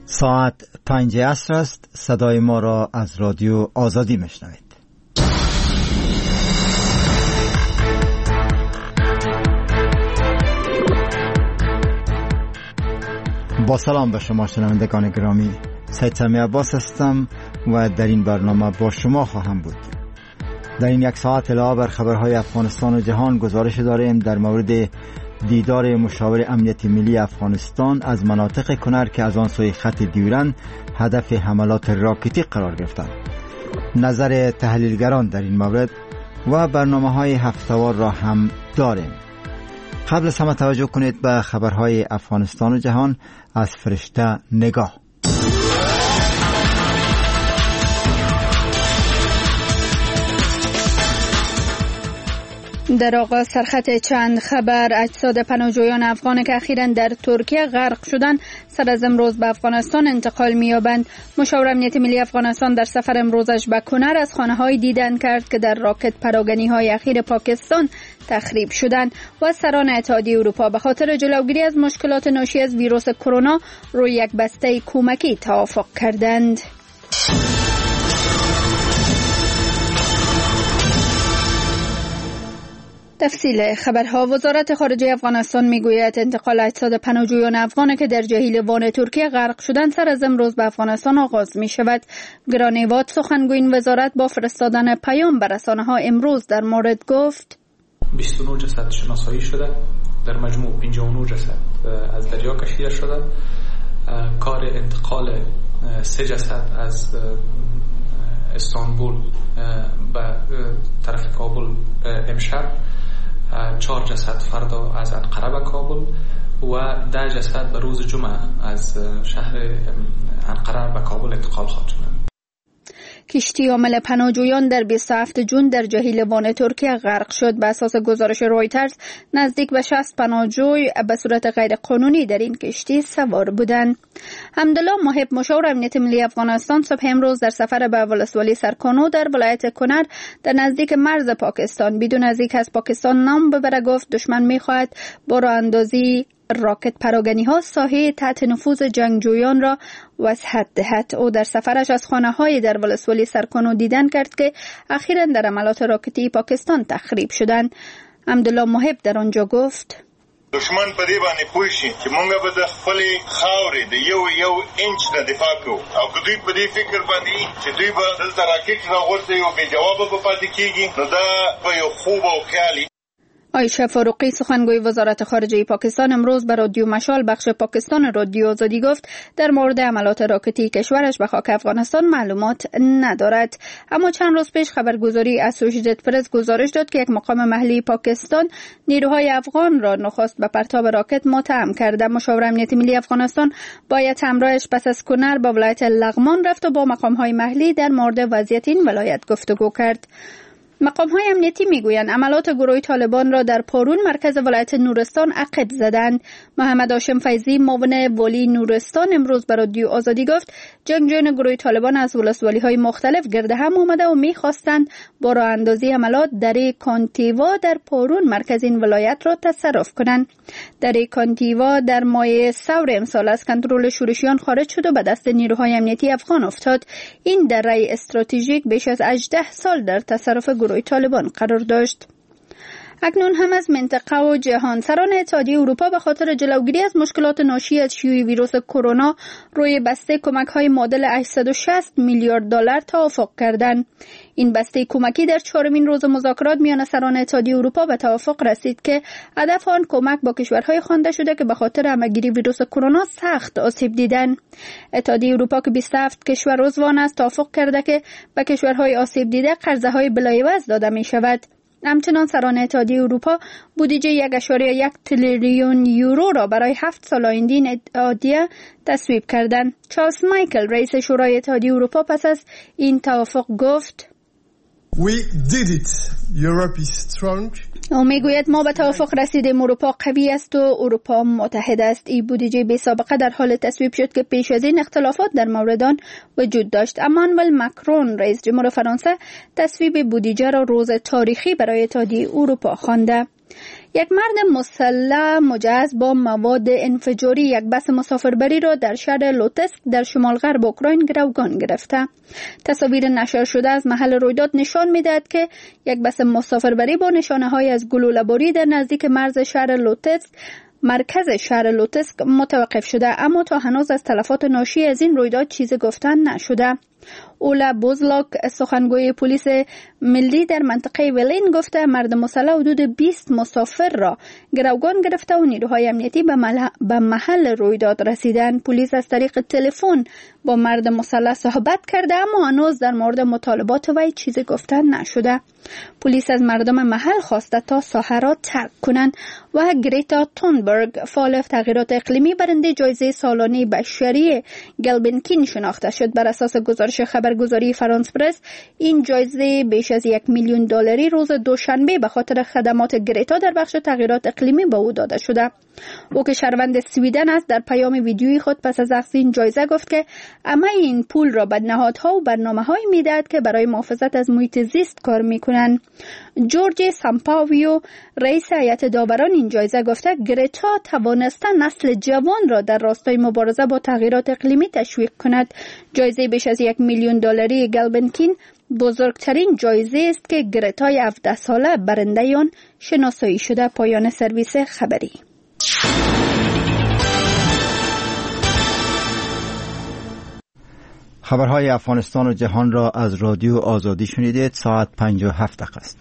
ساعت 5 عصر است. صدای ما را از رادیو آزادی میشنوید. با سلام به شما شنوندگان گرامی، سید سمی عباس هستم و در این برنامه با شما خواهم بود. در این یک ساعت علاوه بر خبرهای افغانستان و جهان گزارش داریم در مورد دیدار مشاور امنیت ملی افغانستان از مناطق کنر که از آن سوی خط دیورند هدف حملات راکتی قرار گرفتند. نظر تحلیلگران در این مورد و برنامه‌های هفته‌وار را هم داریم. قبل از همه توجه کنید به خبرهای افغانستان و جهان از فرشته نگاه. در آغاز سرخط چند خبر: اجساد پناهجویان افغان که اخیراً در ترکیه غرق شدند سر از امروز به افغانستان انتقال می‌یابند. مشاور امنیت ملی افغانستان در سفر امروزش به کنر از خانه‌های دیدن کرد که در راکت پراگنی‌های اخیر پاکستان تخریب شدند و سران اتحادیه اروپا به خاطر جلوگیری از مشکلات ناشی از ویروس کرونا روی یک بسته کمکی توافق کردند. تفصیل خبرها: وزارت خارجه افغانستان میگوید انتقال اجساد پناهجویان افغان که در جهیلوان ترکیه غرق شدند سر از امروز به افغانستان آغاز می شود. گرانیوات سخنگوی این وزارت با فرستادن پیام به رسانه‌ها امروز در مورد گفت 29 جسد شناسایی شده، در مجموع 59 جسد از دریا کشیده شده. کار انتقال 3 جسد از استانبول به طرف کابل امشب، 4 جسد فردا از انقره به کابل و 10 جسد به روز جمعه از شهر انقره به کابل انتقال خواهد شد. کشتی حامل پناهجویان در 27 جون در جهیلوان ترکیه غرق شد. به اساس گزارش رویترز نزدیک به 60 پناهجوی به صورت غیر قانونی در این کشتی سوار بودند. حمدالله محب مشاور امنیت ملی افغانستان صبح امروز در سفر به ولسوالی سرکانو در ولایت کنر در نزدیک مرز پاکستان بدون از اینکه از پاکستان نام ببره گفت دشمن می‌خواهد با راه اندازی راکت پراگنی‌ها ساحه تحت نفوذ جنگجویان را وسعت دهد. او در سفرش از خانه‌های در ولسوالی سرکانو دیدن کرد که اخیراً در حملات راکتی پاکستان تخریب شدند. حمدالله محب در آنجا گفت دشمن په دې باندې پوه شي چې مونږ به د خپل خاورې د یو انچ نه دفاع کوو او که دوی په دې فکر باندې چې دوی به دلته راکټ راغورځوي او بې جوابه به پاتې کېږي نو دا به یو خوب او خیالي. عایشه فاروقی سخنگوی وزارت خارجه پاکستان امروز به رادیو مشال بخش پاکستان رادیو آزادی گفت در مورد حملات راکتی کشورش به خاک افغانستان معلومات ندارد. اما چند روز پیش خبرگزاری اسوشییتد پرس گزارش داد که یک مقام محلی پاکستان نیروهای افغان را نخست به پرتاب راکت متهم کرده. مشاور امنیت ملی افغانستان باید همراهش پس از کنر به ولایت لغمان رفت و با مقام‌های محلی در مورد وضعیت این ولایت گفتگو کرد. مقام‌های امنیتی میگویند عملات گروه طالبان را در پارون مرکز ولایت نورستان عقب زدند. محمد هاشم فیضی معاون والی نورستان امروز به رادیو آزادی گفت جنگجویان گروه طالبان از ولسوالی‌های مختلف گرد هم آمده و می‌خواستند با راه اندازی عملات دره کانتیوا در پارون مرکز این ولایت را تصرف کنند. دره کانتیوا در ماه ثور امسال از کنترل شورشیان خارج شد و به دست نیروهای امنیتی افغان افتاد. این دره استراتژیک بیش از 18 سال در تصرف گروه طالبان قرار داشت. اکنون هم از منطقه و جهان: سران اتحادیه اروپا به خاطر جلوگیری از مشکلات ناشی از شیوع ویروس کرونا روی بسته کمک‌های معادل 860 میلیارد دلار توافق کردند. این بسته کمکی در 4مین روز مذاکرات میان سران اتحادیه اروپا به توافق رسید که هدف آن کمک با کشورهای خوانده شده که به خاطر همه‌گیری ویروس کرونا سخت آسیب دیدند. اتحادیه اروپا که 27 کشور عضو آن است توافق کرده که به کشورهای آسیب دیده قرضه‌های بلایوز داده می‌شود. همچنان سران اتحادیه اروپا بودجه 1.1 تریلیون یورو را برای 7 سال آینده این اتحادیه تصویب کردند. چارلز مایکل رئیس شورای اتحادیه اروپا پس از این توافق گفت We did it. Europe is strong. او میگوید ما به توافق رسیدیم. اروپا قوی است و اروپا متحد است. این بودجه بی سابقه در حال تصویب شد که پیش از این اختلافات در مورد آن وجود داشت. امانوئل ماکرون رئیس جمهور فرانسه تصویب بودجه را روز تاریخی برای اتحادیه اروپا خوانده. یک مرد مسلح مجهز با مواد انفجاری یک بس مسافربری را در شهر لوتسک در شمال غرب اوکراین گروگان گرفته. تصاویر نشر شده از محل رویداد نشان می‌دهد که یک بس مسافربری با نشانه‌های از گلوله‌باری در نزدیک مرز شهر لوتسک مرکز شهر لوتسک متوقف شده، اما تا هنوز از تلفات ناشی از این رویداد چیزی گفتن نشده. اولا بوزلاک سخنگوی پلیس ملی در منطقه ولین گفته مرد مسلح حدود 20 مسافر را گروگان گرفته و نیروهای امنیتی به محل رویداد رسیدن. پلیس از طریق تلفن با مرد مسلح صحبت کرده، اما هنوز در مورد مطالبات وی چیزی گفتن نشده. پلیس از مردم محل خواسته تا ساحه را ترک کنند و گریتا تونبرگ فعال تغییرات اقلیمی برنده جایزه سالانه بشری گلبنکین شناخته شد. بر اساس گزارش خبرگزاری فرانس پرس این جایزه بیش از $1 میلیون روز دوشنبه به خاطر خدمات گریتا در بخش تغییرات اقلیمی به او داده شده. او که شهروند سویدن است در پیام ویدیویی خود پس از اخذ این جایزه گفت که همه این پول را به نهادها و برنامه‌هایی می‌دهد که برای محافظت از محیط زیست کار می‌کنند. جورج سامپاویو رئیس هیئت داوران این جایزه گفته گریتا توانسته نسل جوان را در راستای مبارزه با تغییرات اقلیمی تشویق کند. جایزه بیش از $1 میلیون گلبنکین بزرگترین جایزه است که گریتای 17 ساله برنده آن شناسایی شده. پایان سرویس خبری. خبرهای افغانستان و جهان را از رادیو آزادی شنیدید. ساعت 57 دقیقه است.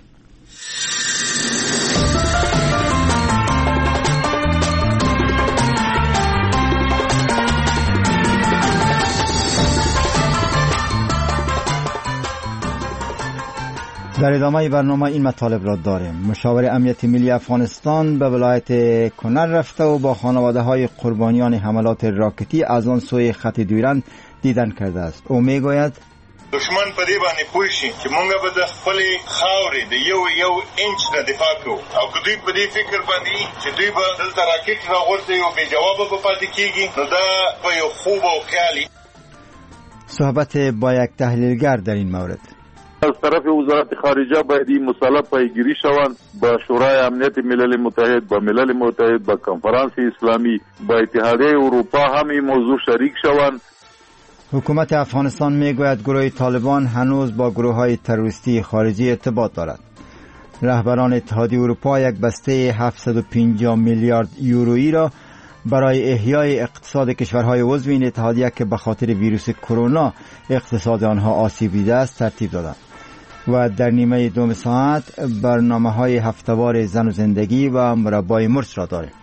در ادامه برنامه این مطالب را داریم. مشاور امنیت ملی افغانستان به ولایت کنر رفته و با خانواده های قربانیان حملات راکتی از آن سوی خط دیورند دیدن کرده است. او میگوید دشمن په دې باندې پوه شي چې مونږ به د خپلې خاورې د یو انچ نه دفاع کوو او که دوی په دې فکر باندې چې دوی به دلته راکټ راغورځوي او بې جوابه به پاتې کېږي، نو دا به یو خوب او خیالي. صحبت با یک تحلیلگر در این مورد. از طرف وزارت خارجه باید این مسئله پیگیری شوند، با شورای امنیت ملل متحد، با ملل متحد، با کنفرانس اسلامی، با اتحادیه اروپا هم این موضوع شریک شوند. حکومت افغانستان میگوید گروه طالبان هنوز با گروه‌های تروریستی خارجی ارتباط دارد. رهبران اتحادیه اروپا یک بسته 750 میلیارد یورویی را برای احیای اقتصاد کشورهای عضو این اتحادیه که به خاطر ویروس کرونا اقتصاد آنها آسیب دیده است ترتیب دادند. و در نیمه دوم ساعت برنامه‌های هفته‌وار زن و زندگی و مربای مرس را داریم.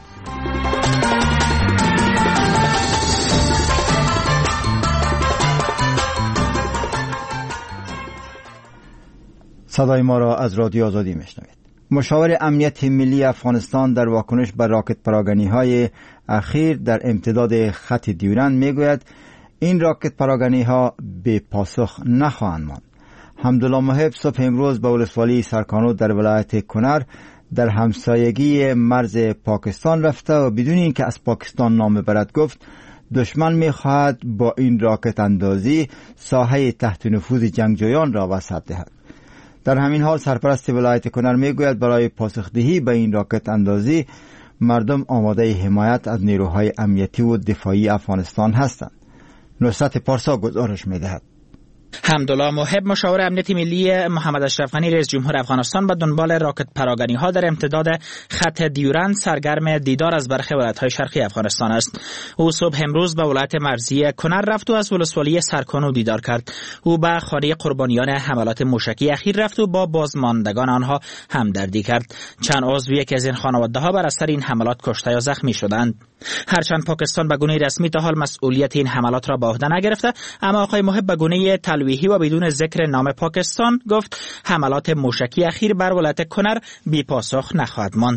صدای ما را از رادیو آزادی میشنوید. مشاور امنیت ملی افغانستان در واکنش به راکت پراگنی‌های اخیر در امتداد خط دیورند میگوید این راکت پراگنی‌ها بی پاسخ نخواهند ماند. حمدالله محب صبح امروز به ولسوالی سرکانو در ولایت کنر در همسایگی مرز پاکستان رفته و بدون اینکه از پاکستان نام برد گفت دشمن می‌خواهد با این راکت اندازی ساحه تحت نفوذ جنگجویان را وسعت دهد. در همین حال سرپرست ولایت کنر میگوید برای پاسخدهی به این راکت اندازی مردم آماده حمایت از نیروهای امنیتی و دفاعی افغانستان هستند. نصرت پارسا گزارش میدهد. حمدالله محب مشاور امنیت ملی محمد اشرف غنی رئیس جمهور افغانستان به دنبال راکت پراگنی ها در امتداد خط دیورند سرگرم دیدار از برخی ولایت‌های شرقی افغانستان است. او صبح امروز به ولایت مرزی کنر رفت و از ولسوالی سرکانو دیدار کرد. او به خانه قربانیان حملات موشکی اخیر رفت و با بازماندگان آنها همدردی کرد. چند عضو یکی از این خانواده‌ها بر اثر این حملات کشته یا زخمی شدند. هرچند پاکستان به گونه رسمی تا حال مسئولیت این حملات را به عهده نگرفته، اما آقای محب به گونه تلویحی و بدون ذکر نام پاکستان گفت حملات موشکی اخیر بر ولایت کنر بی پاسخ نخواهد ماند.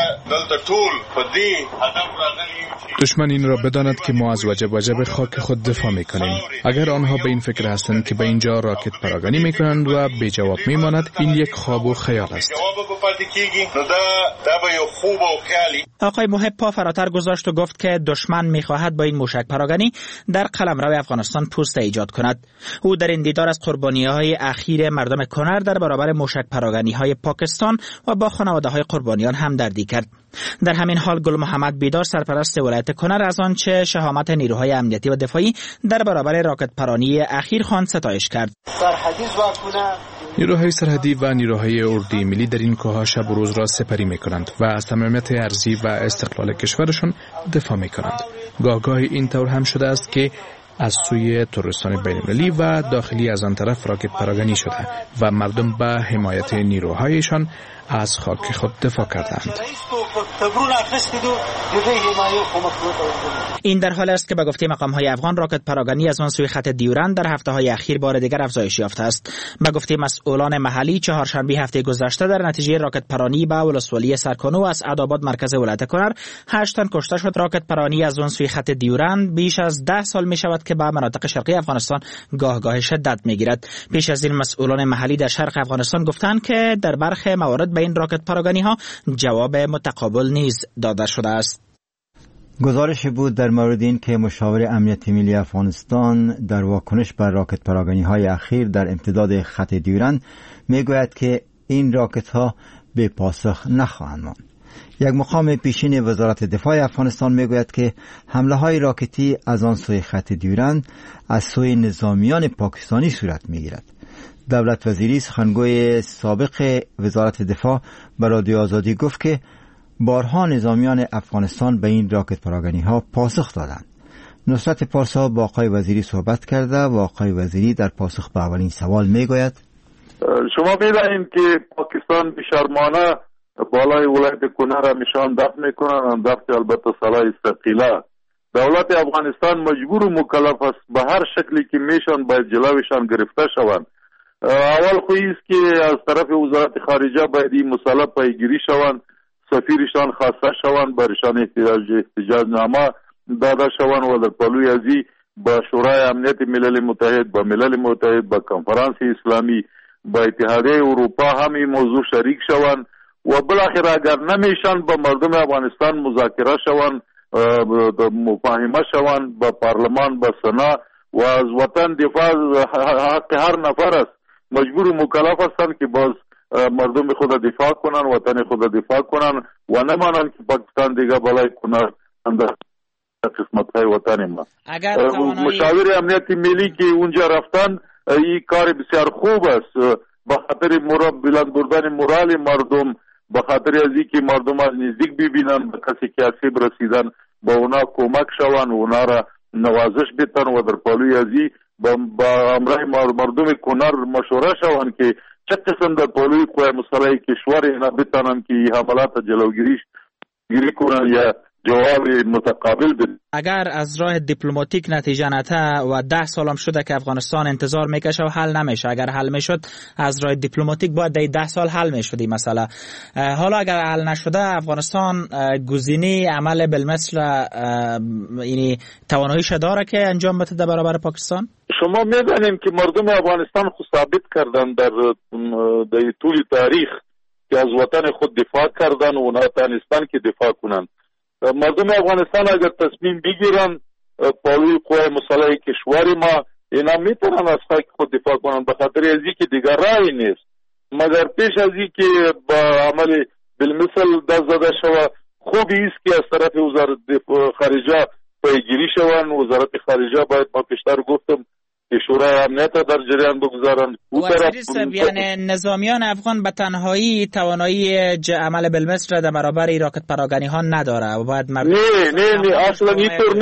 دشمن این را بداند که ما از وجب خاک خود دفاع میکنیم. اگر آنها به این فکر هستند که به اینجا راکت پراگنی میکنند و بی جواب میماند، این یک خواب و خیال است. پاتې کیږي نو دا به یو خوب او خیالي. آقای محب پا فراتر گذاشت و گفت که دشمن می‌خواهد با این موشک پراگنی در قلمرو افغانستان پوست ایجاد کند. او در این دیدار از قربانی‌های اخیر مردم کنر در برابر موشک پراگنی‌های پاکستان و با خانواده‌های قربانیان همدردی کرد. در همین حال گل محمد بیدار سرپرست ولایت کنر از آنچه شهامت نیروهای امنیتی و دفاعی در برابر راکت پرانی اخیر خواند ستایش کرد. نیروهای سرحدی و نیروهای اردوی ملی در این کوه‌ها شب و روز را سپری می‌کنند و از صمیمیت ارضی و استقلال کشورشان دفاع می‌کنند. گاه این طور هم شده است که از سوی تروریستان بین‌المللی و داخلی از آن طرف راکت پراگنی شده و مردم به حمایت نیروهایشان از خاک خود دفاع کردند. این در حال است که به گفته مقام‌های افغان راکت پراگنی از آن سوی خط دیورند در هفته‌های اخیر بار دیگر افزایش یافته است. به گفته مسئولان محلی چهارشنبه هفته گذشته در نتیجه راکت پرانی به ولسوالی سرکانو از عداباد مرکز ولایت کنر 8 تن کشته شد. راکت پرانی از آن سوی خط دیورند بیش از 10 سال می شود که به مناطق شرقی افغانستان گاه شدت می‌گیرد. پیش از این مسئولان محلی در شرق افغانستان گفتند که در برخی موارد به این راکت پراگنی‌ها جواب متقابل نیز داده شده است. گزارش بود در مورد این که مشاور امنیت ملی افغانستان در واکنش بر راکت پراگنی‌های اخیر در امتداد خط دیورند میگوید که این راکت‌ها به پاسخ نخواهند ماند. یک مقام پیشین وزارت دفاع افغانستان میگوید که حمله‌های راکتی از آن سوی خط دیورند از سوی نظامیان پاکستانی صورت میگیرد. دولت وزیری سخنگوی سابق وزارت دفاع به رادیو آزادی گفت که بارها نظامیان افغانستان به این راکت پراگنی‌ها پاسخ دادند. نصرت پارسا با آقای وزیری صحبت کرده و آقای وزیری در پاسخ به اولین سوال میگوید شما می‌دانید که پاکستان بی‌شرمانه بالای ولایت کنر میشان دفع میکنن، دفع البته صلاح استقلال. دولت افغانستان مجبور و مکلف است به هر شکلی که میشان باید جلوشان گرفته شوند. اول خو است که از طرف وزارت خارجه باید این مسئله پیگیری شوند، سفیرشان خواسته شوند، برشان احتجاج نامه داده شوند و در پلوی ازی با شورای امنیت ملل متحد، با ملل متحد، با کنفرانس اسلامی، با اتحادیه اروپا هم این موضوع شریک شوند و بالاخره اگر نمیشن با مردم افغانستان مذاکره شوند، مفاهمه شوند با پارلمان، با سنا و از وطن دفاع حق هر نفر است. مجبور و مکلف هستند که باز مردم خود دفاع کنن، وطن خود دفاع کنن و نمانن که پاکستان دیگه بالای کنن اندر قسمت های وطن ما. مشاور امنیت ملی که اونجا رفتن این کار بسیار خوب است به خاطر بلند بردن مورال مردم، به خاطر ازی که مردم از نزدیک ببینن، به کسی که آسیب رسیدن با اونا کمک شوند، اونا را نوازش بتن و در پالوی ازی با امرای مردم کنر مشوره شوند که چه قسم در پالوی قوای مسلح کشور اینا بتنن که حملات جلوگیری کنن یا جواب متقابل بده. اگر از راه دیپلماتیک نتیجه نته و 10 سالم شده که افغانستان انتظار میکشه و حل نمیشه، اگر حل میشد از راه دیپلماتیک باید 10 سال حل میشد این مسئله. حالا اگر حل نشده افغانستان گزینه عمل بالمثل یعنی تواناییش داره که انجام بده در برابر پاکستان؟ شما میدانیم که مردم افغانستان خود ثابت کردن در طول تاریخ که از وطن خود دفاع کردن و نتانستن که دفاع کنن. مردم افغانستان اگر تصمیم بگیرن پالوی قوای مسلح کشور ما اینا میتونن از خاک خود دفاع کنن، به خاطر ازی که دیگر راهی نیست. مگر پیش ازی که با عمل بالمثل دست زده شوه خوبی است که از طرف وزارت خارجه پیگیری شوند. وزارت خارجه باید ما پیشتر گفتم که شورای امنیت در جریان بگذارن. وزیر صاحب یعنی نظامیان افغان به تنهایی توانایی عمل بالمثل در برابر راکت پراگنی ها نداره و باید نه اصلا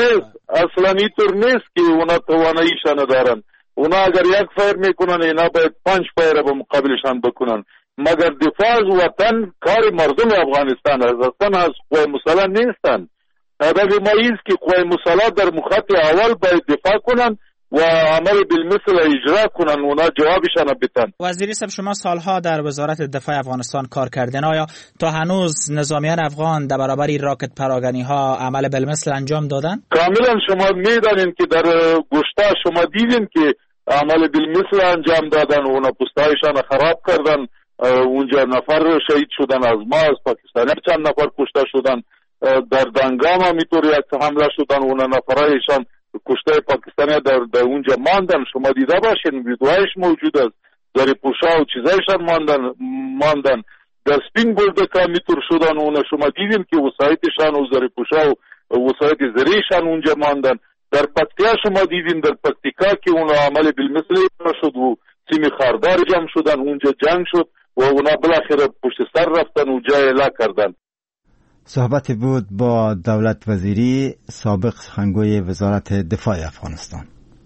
اینطور نیست که اونا تواناییش ندارن. اونا اگر یک فایر میکنن اینا باید 5 فایر به مقابلشان بکنن. مگر دفاع از وطن کار مردم افغانستان است، اصلا از قوای مسلح نیستن. هدف ما است که قوای مسلح در مخاط اول باید دفاع کنن و عمل بالمثل اجرا کنن، اونا جوابشان بدن. وزیر صاحب شما سالها در وزارت دفاع افغانستان کار کردین، آیا تا هنوز نظامیان افغان در برابر راکت پراگنی ها عمل بالمثل انجام دادن؟ کاملا شما میدانین که در گشته شما دیدین که عمل بالمثل انجام دادن، اونا پستایشان خراب کردن، اونجا نفر شهید شدن از ما، از پاکستانی چند نفر کشته شدن. در دنگام هم اینطور یک حمله شدن، اون نفرایشان کشته پاکستانی در اونجا ماندن. شما دیده باشین ویدیوهایش موجود است، در پوشا و چیزایشان ماندن. در سپین بولدک هم اینطور شدن، اون شما دیدین که وسایتشان و در پوشا و وسایت زریشان اونجا ماندن. در پکتیا شما دیدین، در پکتیکا که اون عمل بالمثل شد و سیم خاردار جمع شدن، اونجا جنگ شد و اونا بالاخره پشت سر رفتن و جای اله کردن. صحبت بود با دولت وزیری سابق سخنگوی وزارت دفاع افغانستان.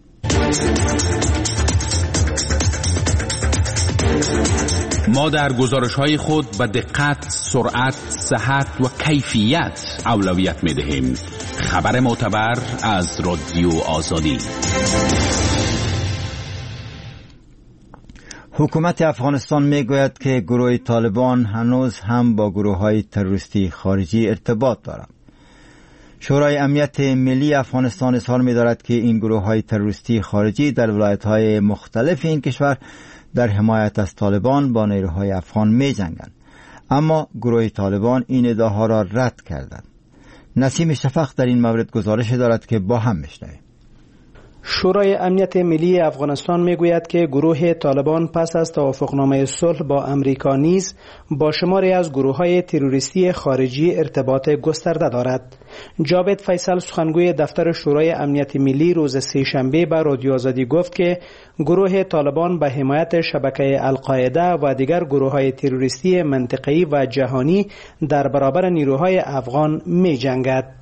ما در گزارش‌های خود به دقت، سرعت، صحت و کیفیت اولویت می‌دهیم. خبر معتبر از رادیو آزادی. حکومت افغانستان میگوید که گروه طالبان هنوز هم با گروه‌های تروریستی خارجی ارتباط دارد. شورای امنیت ملی افغانستان اظهار می‌دارد که این گروه‌های تروریستی خارجی در ولایت‌های مختلف این کشور در حمایت از طالبان با نیروهای افغان می‌جنگند، اما گروه طالبان این ادعاها را رد کردند. نسیم شفق در این مورد گزارش دارد که با هم میشنویم. شورای امنیت ملی افغانستان میگوید که گروه طالبان پس از توافقنامه صلح با امریکا نیز با شماری از گروه‌های تروریستی خارجی ارتباط گسترده دارد. جاوید فیصل سخنگوی دفتر شورای امنیت ملی روز سه‌شنبه به رادیو آزادی گفت که گروه طالبان به حمایت شبکه القاعده و دیگر گروه‌های تروریستی منطقه‌ای و جهانی در برابر نیروهای افغان می‌جنگد.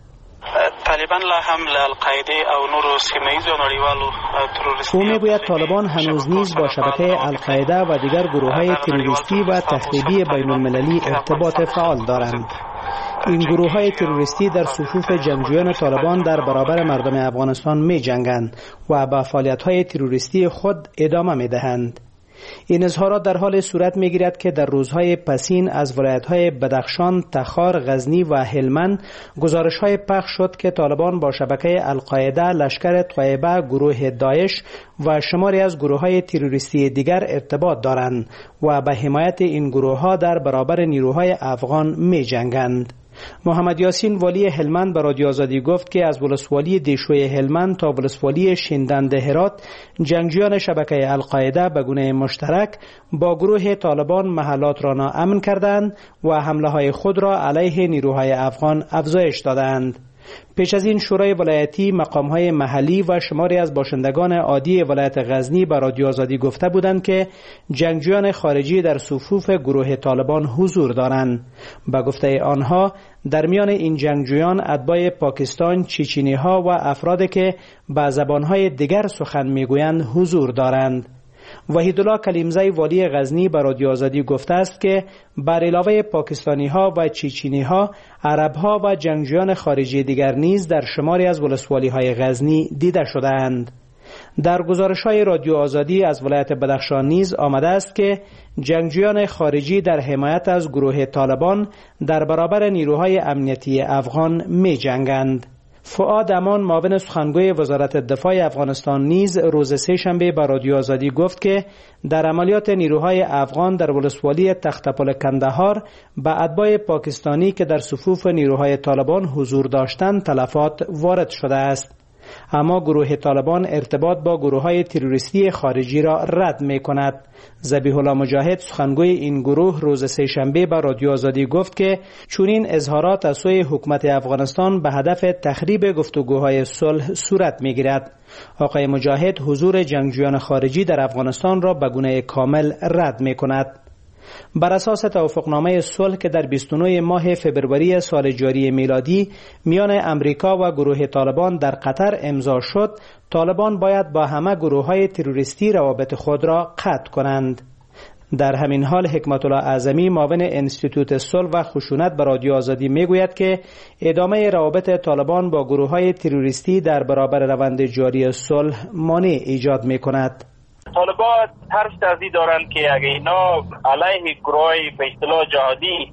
طالبان لا هم للقاعده او نور سیمه‌ای و نړیوالو تروریستی. او میگوید طالبان هنوز نیز با شبکه القاعده و دیگر گروه‌های تروریستی و تخریبی بین‌المللی ارتباط فعال دارند. این گروه‌های تروریستی در صفوف جنگجویان طالبان در برابر مردم افغانستان می‌جنگند و به فعالیت‌های تروریستی خود ادامه می‌دهند. این اظهارات در حال صورت می‌گیرد که در روزهای پسین از ولایت‌های بدخشان، تخار، غزنی و هلمند گزارش‌های پخش شد که طالبان با شبکه القاعده، لشکر طیبه، گروه داعش و شماری از گروه‌های تروریستی دیگر ارتباط دارند و به حمایت این گروه‌ها در برابر نیروهای افغان می‌جنگند. محمد یاسین والی هلمند به رادیو آزادی گفت که از ولسوالی دیشوی هلمند تا ولسوالی شیندند هرات جنگجویان شبکه القاعده به گونه مشترک با گروه طالبان محلات را ناامن کردند و حمله های خود را علیه نیروهای افغان افزایش دادند. پیش از این شورای ولایتی، مقام‌های محلی و شماری از باشندگان عادی ولایت غزنی به رادیو آزادی گفته بودند که جنگجویان خارجی در صفوف گروه طالبان حضور دارند. به گفته آنها در میان این جنگجویان اتباع پاکستان، چچنی‌ها و افرادی که به زبان‌های دیگر سخن می‌گویند حضور دارند. وحیدالله کلیمزی والی غزنی به رادیو آزادی گفته است که بر علاوه پاکستانی ها و چچنی ها، عرب ها و جنگجویان خارجی دیگر نیز در شماری از ولسوالی های غزنی دیده شده‌اند. در گزارش های رادیو آزادی از ولایت بدخشان نیز آمده است که جنگجویان خارجی در حمایت از گروه طالبان در برابر نیروهای امنیتی افغان می جنگند. فؤاد امان معاون سخنگوی وزارت دفاع افغانستان نیز روز سه‌شنبه به رادیو آزادی گفت که در عملیات نیروهای افغان در ولسوالی تختپل کندهار به اتباع پاکستانی که در صفوف نیروهای طالبان حضور داشتند تلفات وارد شده است. اما گروه طالبان ارتباط با گروه‌های تروریستی خارجی را رد می‌کند. ذبیح الله مجاهد سخنگوی این گروه روز سه‌شنبه به رادیو آزادی گفت که چنین اظهارات از سوی حکومت افغانستان به هدف تخریب گفتگوهای صلح صورت می‌گیرد. آقای مجاهد حضور جنگجویان خارجی در افغانستان را به گونه کامل رد می‌کند. بر اساس توافقنامه صلح که در 29 ماه فبروری سال جاری میلادی میان امریکا و گروه طالبان در قطر امضا شد، طالبان باید با همه گروه‌های تروریستی روابط خود را قطع کنند. در همین حال حکمت الله اعظمی معاون انستیتوت صلح و خشونت به رادیو آزادی میگوید که ادامه روابط طالبان با گروه‌های تروریستی در برابر روند جاری صلح مانع ایجاد می‌کند. طالبان طرف ترجیح دارند که اگه اینا علیه گروه به اصطلاح جهادی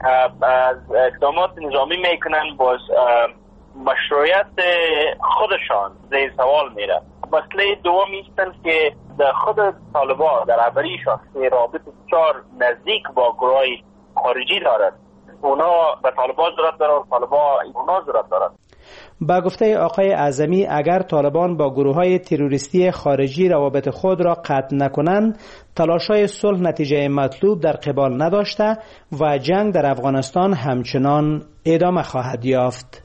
از اقدامات نظامی میکنن، باز مشروعیت خودشان زیر سوال میره. مسئله دوم ایستن که خود طالبان در رهبریشان رابط بسیار نزدیک با گروه خارجی دارد. اونا به طالبان ضرورت دارن، طالبان اونا ضرورت دارن. با گفته آقای اعظمی اگر طالبان با گروه‌های تروریستی خارجی روابط خود را قطع نکنند، تلاش‌های صلح نتیجه مطلوب در قبال نداشته و جنگ در افغانستان همچنان ادامه خواهد یافت.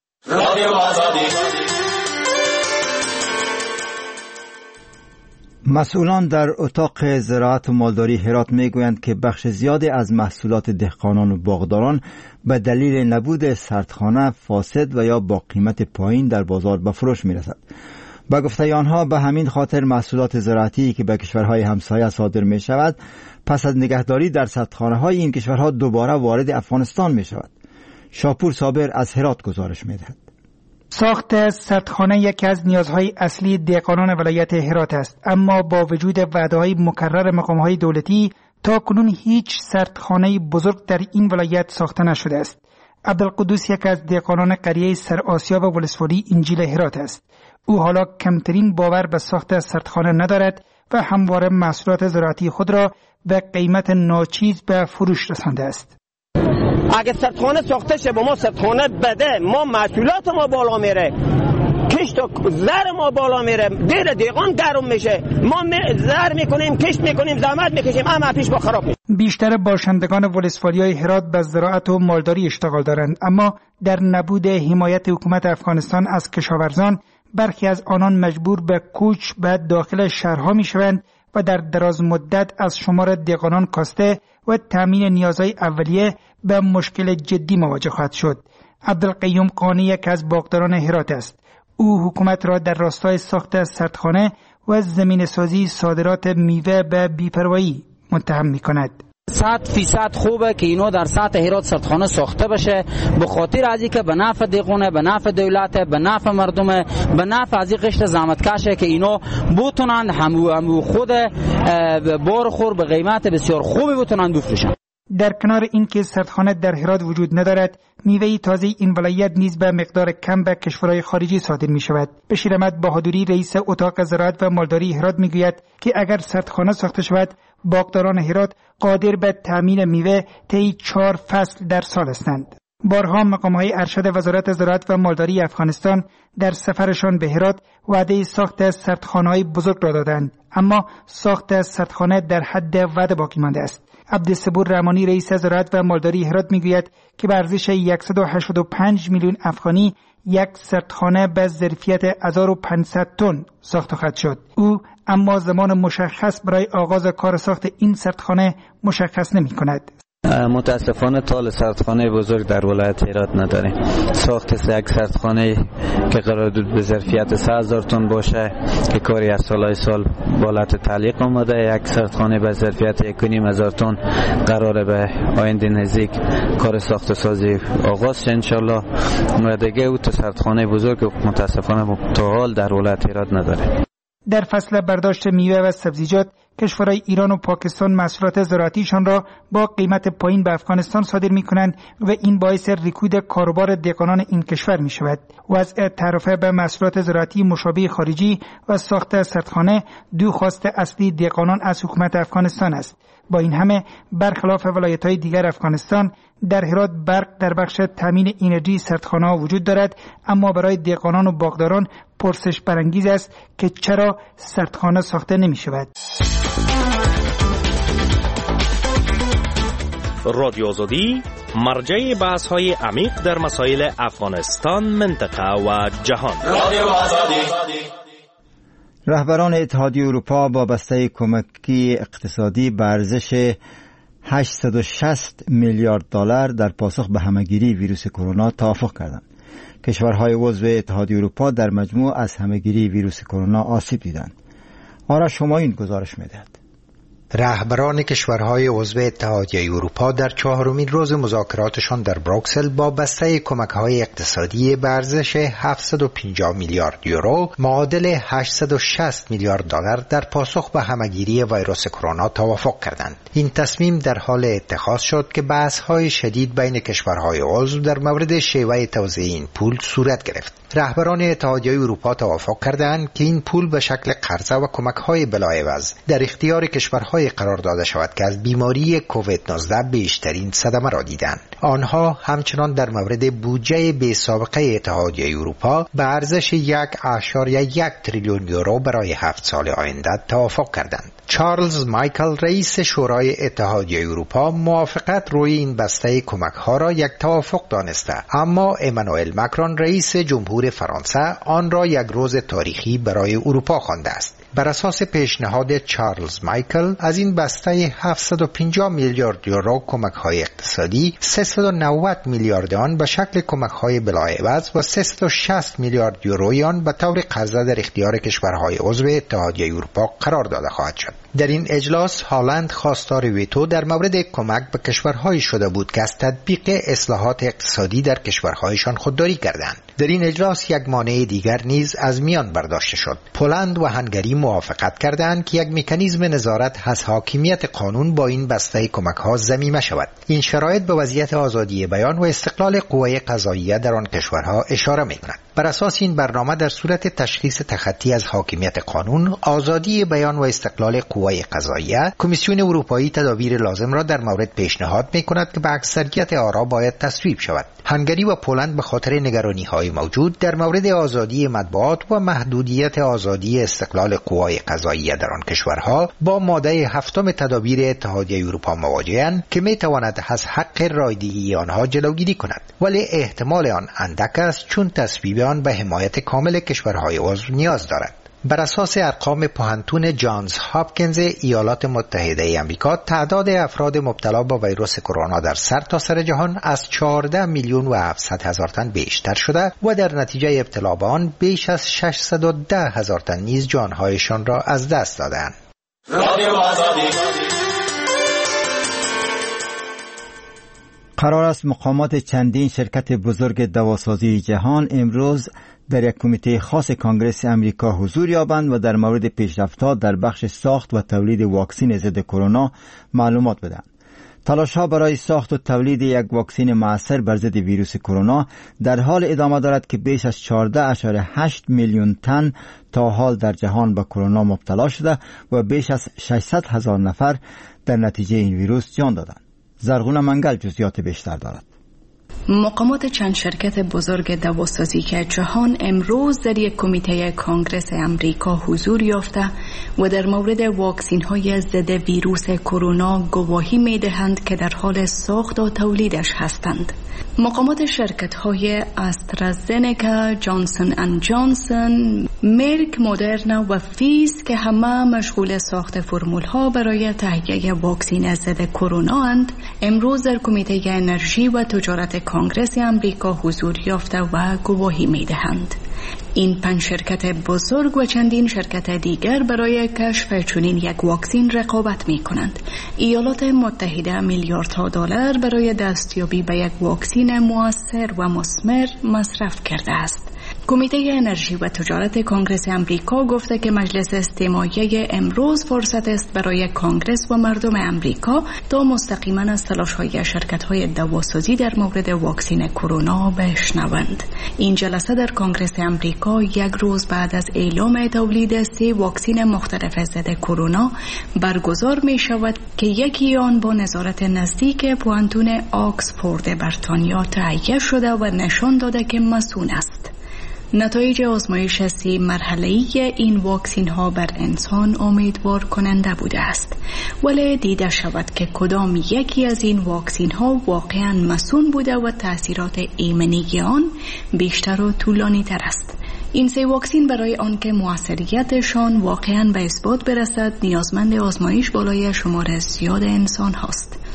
مسئولان در اتاق زراعت و مالداری هرات میگویند که بخش زیادی از محصولات دهقانان و باغداران به دلیل نبود سردخانه فاسد و یا با قیمت پایین در بازار به فروش میرسد. با گفته آنها به همین خاطر محصولات زراعتی که به کشورهای همسایه صادر می شود پس از نگهداری در سردخانه های این کشورها دوباره وارد افغانستان می شود. شاپور صابر از هرات گزارش می دهد. ساخت سردخانه یکی از نیازهای اصلی دهقانان ولایت هرات است، اما با وجود وعده‌های مکرر مقام‌های دولتی تا کنون هیچ سردخانه بزرگ در این ولایت ساخته نشده است. عبدالقدوس یکی از دهقانان قریه سر آسیا و ولسوالی انجیل هرات است. او حالا کمترین باور به ساخت سردخانه ندارد و همواره محصولات زراعتی خود را به قیمت ناچیز به فروش رسانده است. اگه سردخانه ساخته شه با ما سردخانه بده، ما محصولات ما بالا میره، کشت و زر ما بالا میره، دیر دیگان گرم میشه، ما زر میکنیم، کشت میکنیم، زحمت میکشیم، اما پیش با خراب میشه. بیشتر باشندگان ولسوالی‌های هرات به زراعت و مالداری اشتغال دارند، اما در نبود حمایت حکومت افغانستان از کشاورزان برخی از آنان مجبور به کوچ به داخل شهرها میشوند و در دراز مدت از شمار دهقانان کاسته و تامین نیازهای اولیه به مشکل جدی مواجه خواهد شد. عبدالقیوم قانی یک از باغداران هرات است. او حکومت را در راستای ساخت سردخانه و زمین سازی صادرات میوه به بی‌پروایی متهم می‌کند. 100% خوبه که اینو در سطح هرات سردخانه ساخته بشه، به خاطر از اینکه به نفع دهقانه، به نفع دولت، به نفع مردم، به نفع از این قشر زحمتکشه که اینو بتونن همو خود بارخور به قیمت بسیار خوبی بتونن بفروشن. در کنار این که سردخانه در هرات وجود ندارد، میوه تازه این ولایت نیز به مقدار کم به کشورهای خارجی صادر می شود. بشیر احمد بهادری رئیس اتاق زراعت و مالداری هرات می گوید که اگر سردخانه ساخته شود، باغداران هرات قادر به تامین میوه طی 4 فصل در سال هستند. بارها مقام‌های ارشد وزارت زراعت و مالداری افغانستان در سفرشان به هرات وعده ساخت سردخانه‌های بزرگ را دادند، اما ساخت سردخانه در حد وعده باقی مانده است. عبدالصبور رحمانی رئیس زراعت و مالداری هرات میگوید که به ارزش 185 میلیون افغانی یک سردخانه به ظرفیت 1500 تن ساخته خواهد شد. او اما زمان مشخص برای آغاز کار ساخت این سردخانه مشخص نمی کند. متاسفانه تال سردخانه بزرگ در ولایت هرات نداریم. ساخت یک سردخانه که قرار بود به ظرفیت 3000 تن باشه که کاری از سال بالات تعلیق آمده، یک سردخانه به ظرفیت 1500 تن قراره به آینده نزدیک کار ساخت سازی آغاز شه انشالله. و دیگه او سردخانه بزرگ متاسفانه تا حال در ولایت هرات نداره. در فصل برداشت میوه و سبزیجات، کشورهای ایران و پاکستان محصولات زراعتیشان را با قیمت پایین به افغانستان صادر می‌کنند و این باعث رکود کاروبار دهقانان این کشور می‌شود. وضع تعرفه به محصولات زراعتی مشابه خارجی و ساخت سردخانه دو خواست اصلی دهقانان از حکومت افغانستان است. با این همه برخلاف ولایت‌های دیگر افغانستان، در هرات برق در بخش تامین انرژی سردخانه‌ها وجود دارد، اما برای دهقانان و باغداران پرسش برانگیز است که چرا سردخانه ساخته نمی‌شود. رادیو آزادی مرجع بحث‌های عمیق در مسائل افغانستان، منطقه و جهان. رادیو آزادی. رهبران اتحادیه اروپا با بسته کمکی اقتصادی به ارزش 860 میلیارد دلار در پاسخ به همهگیری ویروس کرونا توافق کردند. کشورهای عضو اتحادیه اروپا در مجموع از همهگیری ویروس کرونا آسیب دیدند. آرش همایون گزارش می‌دهد. رهبران کشورهای عضو اتحادیه اروپا در 4مین روز مذاکراتشان در بروکسل با بسته کمک‌های اقتصادی به ارزش 750 میلیارد یورو معادل 860 میلیارد دلار در پاسخ به همه‌گیری ویروس کرونا توافق کردند. این تصمیم در حال اتخاذ شد که بحث‌های شدید بین کشورهای عضو در مورد شیوه توزیع این پول صورت گرفت. رهبران اتحادیه اروپا توافق کردند که این پول به شکل قرضه و کمک‌های بلاعوض در اختیار کشورهای قرار داده شود که از بیماری کووید 19 بیشترین صدمه را دیدند. آنها همچنان در مورد بودجه بی سابقه اتحادیه اروپا به ارزش 1.1 تریلیون یورو برای 7 سال آینده توافق کردند. چارلز مایکل رئیس شورای اتحادیه اروپا موافقت روی این بسته کمک‌ها را یک توافق دانسته، اما امانوئل مکرون رئیس جمهور فرانسه آن را یک روز تاریخی برای اروپا خوانده است. بر اساس پیشنهاد چارلز مایکل از این بسته 750 میلیارد یورو کمک‌های اقتصادی 390 میلیارد آن به شکل کمک‌های بلاعوض و 360 میلیارد یوروی آن به طور قرضه در اختیار کشورهای عضو اتحادیه اروپا قرار داده خواهد شد. در این اجلاس هالند خواستار ویتو در مورد کمک به کشورهای شده بود که از تطبیق اصلاحات اقتصادی در کشورهایشان خودداری کردند. در این اجلاس یک مانع دیگر نیز از میان برداشته شد. پولند و هنگری موافقت کردند که یک مکانیزم نظارت از حاکمیت قانون با این بسته کمک‌ها ضمیمه شود. این شرایط به وضعیت آزادی بیان و استقلال قوه قضاییه در آن کشورها اشاره می‌کند. بر اساس این برنامه در صورت تشخیص تخطی از حاکمیت قانون، آزادی بیان و استقلال قوه قضاییه، کمیسیون اروپایی تدابیر لازم را در مورد پیشنهاد می‌کند که به اکثریت آرا باید تصویب شود. هنگری و پولند به خاطر نگرانی‌های موجود در مورد آزادی مطبوعات و محدودیت آزادی استقلال قوای قضاییه در آن کشورها با ماده 7 تدابیر اتحادیه اروپا مواجه‌اند که می‌تواند از حق رایگیری آنها جلوگیری کند، ولی احتمال آن اندک است چون تصویب آن به حمایت کامل کشورهای عضو نیاز دارد. بر اساس ارقام پوهنتون جانز هاپکینز ایالات متحده آمریکا، تعداد افراد مبتلا به ویروس کرونا در سرتاسر جهان از 14 میلیون و 700 هزار تن بیشتر شده و در نتیجه ابتلا به آن بیش از 610 هزار تن نیز جانهایشان را از دست دادند. قرار است مقامات چندین شرکت بزرگ دواسازی جهان امروز در یک کمیته خاص کنگره امریکا حضور یابند و در مورد پیشرفت‌ها در بخش ساخت و تولید واکسن ضد کرونا معلومات بدهند. تلاش‌ها برای ساخت و تولید یک واکسن مؤثر بر ضد ویروس کرونا در حال ادامه دارد که بیش از 14.8 میلیون تن تا حال در جهان به کرونا مبتلا شده و بیش از 600 هزار نفر در نتیجه این ویروس جان دادند. زرغون منگل جزئیات بیشتر دارد. مقامات چند شرکت بزرگ دواسازی که جهان امروز در یک کمیته کنگره امریکا حضور یافته و در مورد واکسین های ضد ویروس کرونا گواهی می دهند که در حال ساخت و تولیدش هستند. مقامات شرکت های استرازنکا، جانسون اند جانسون، مرک، مدرنا و فیز که همه مشغول ساخت فرمول ها برای تهیه واکسن ضد کرونا اند، امروز در کمیته انرژی و تجارت کنگره امریکا حضور یافته و گواهی می دهند. این 5 شرکت بزرگ و چندین شرکت دیگر برای کشف چنین یک واکسن رقابت می کنند. ایالات متحده میلیاردها دلار برای دستیابی به یک واکسن مؤثر و مثمر مصرف کرده است. کمیته انرژی و تجارت کنگره امریکا گفته که مجلس استماعی امروز فرصت است برای کنگره و مردم امریکا تا مستقیما از تلاش‌های شرکت‌های دواسازی در مورد واکسن کرونا بشنوند. این جلسه در کنگره امریکا یک روز بعد از اعلام تولید 3 واکسن مختلف ضد کرونا برگزار می شود که یکی آن با نظارت نزدیک پوهنتون آکسفورد بریتانیا تهیه شده و نشان داده که مسئول است. نتایج آزمایش 3 مرحله‌ای این واکسن ها بر انسان امیدوار کننده بوده است، ولی دیده شود که کدام یکی از این واکسن ها واقعاً مسئول بوده و تاثیرات ایمنی آن بیشتر و طولانی تر است. این 3 واکسن برای آنکه موثریتشان واقعاً به اثبات برسد نیازمند آزمایش بالای شمار زیاد انسان هاست.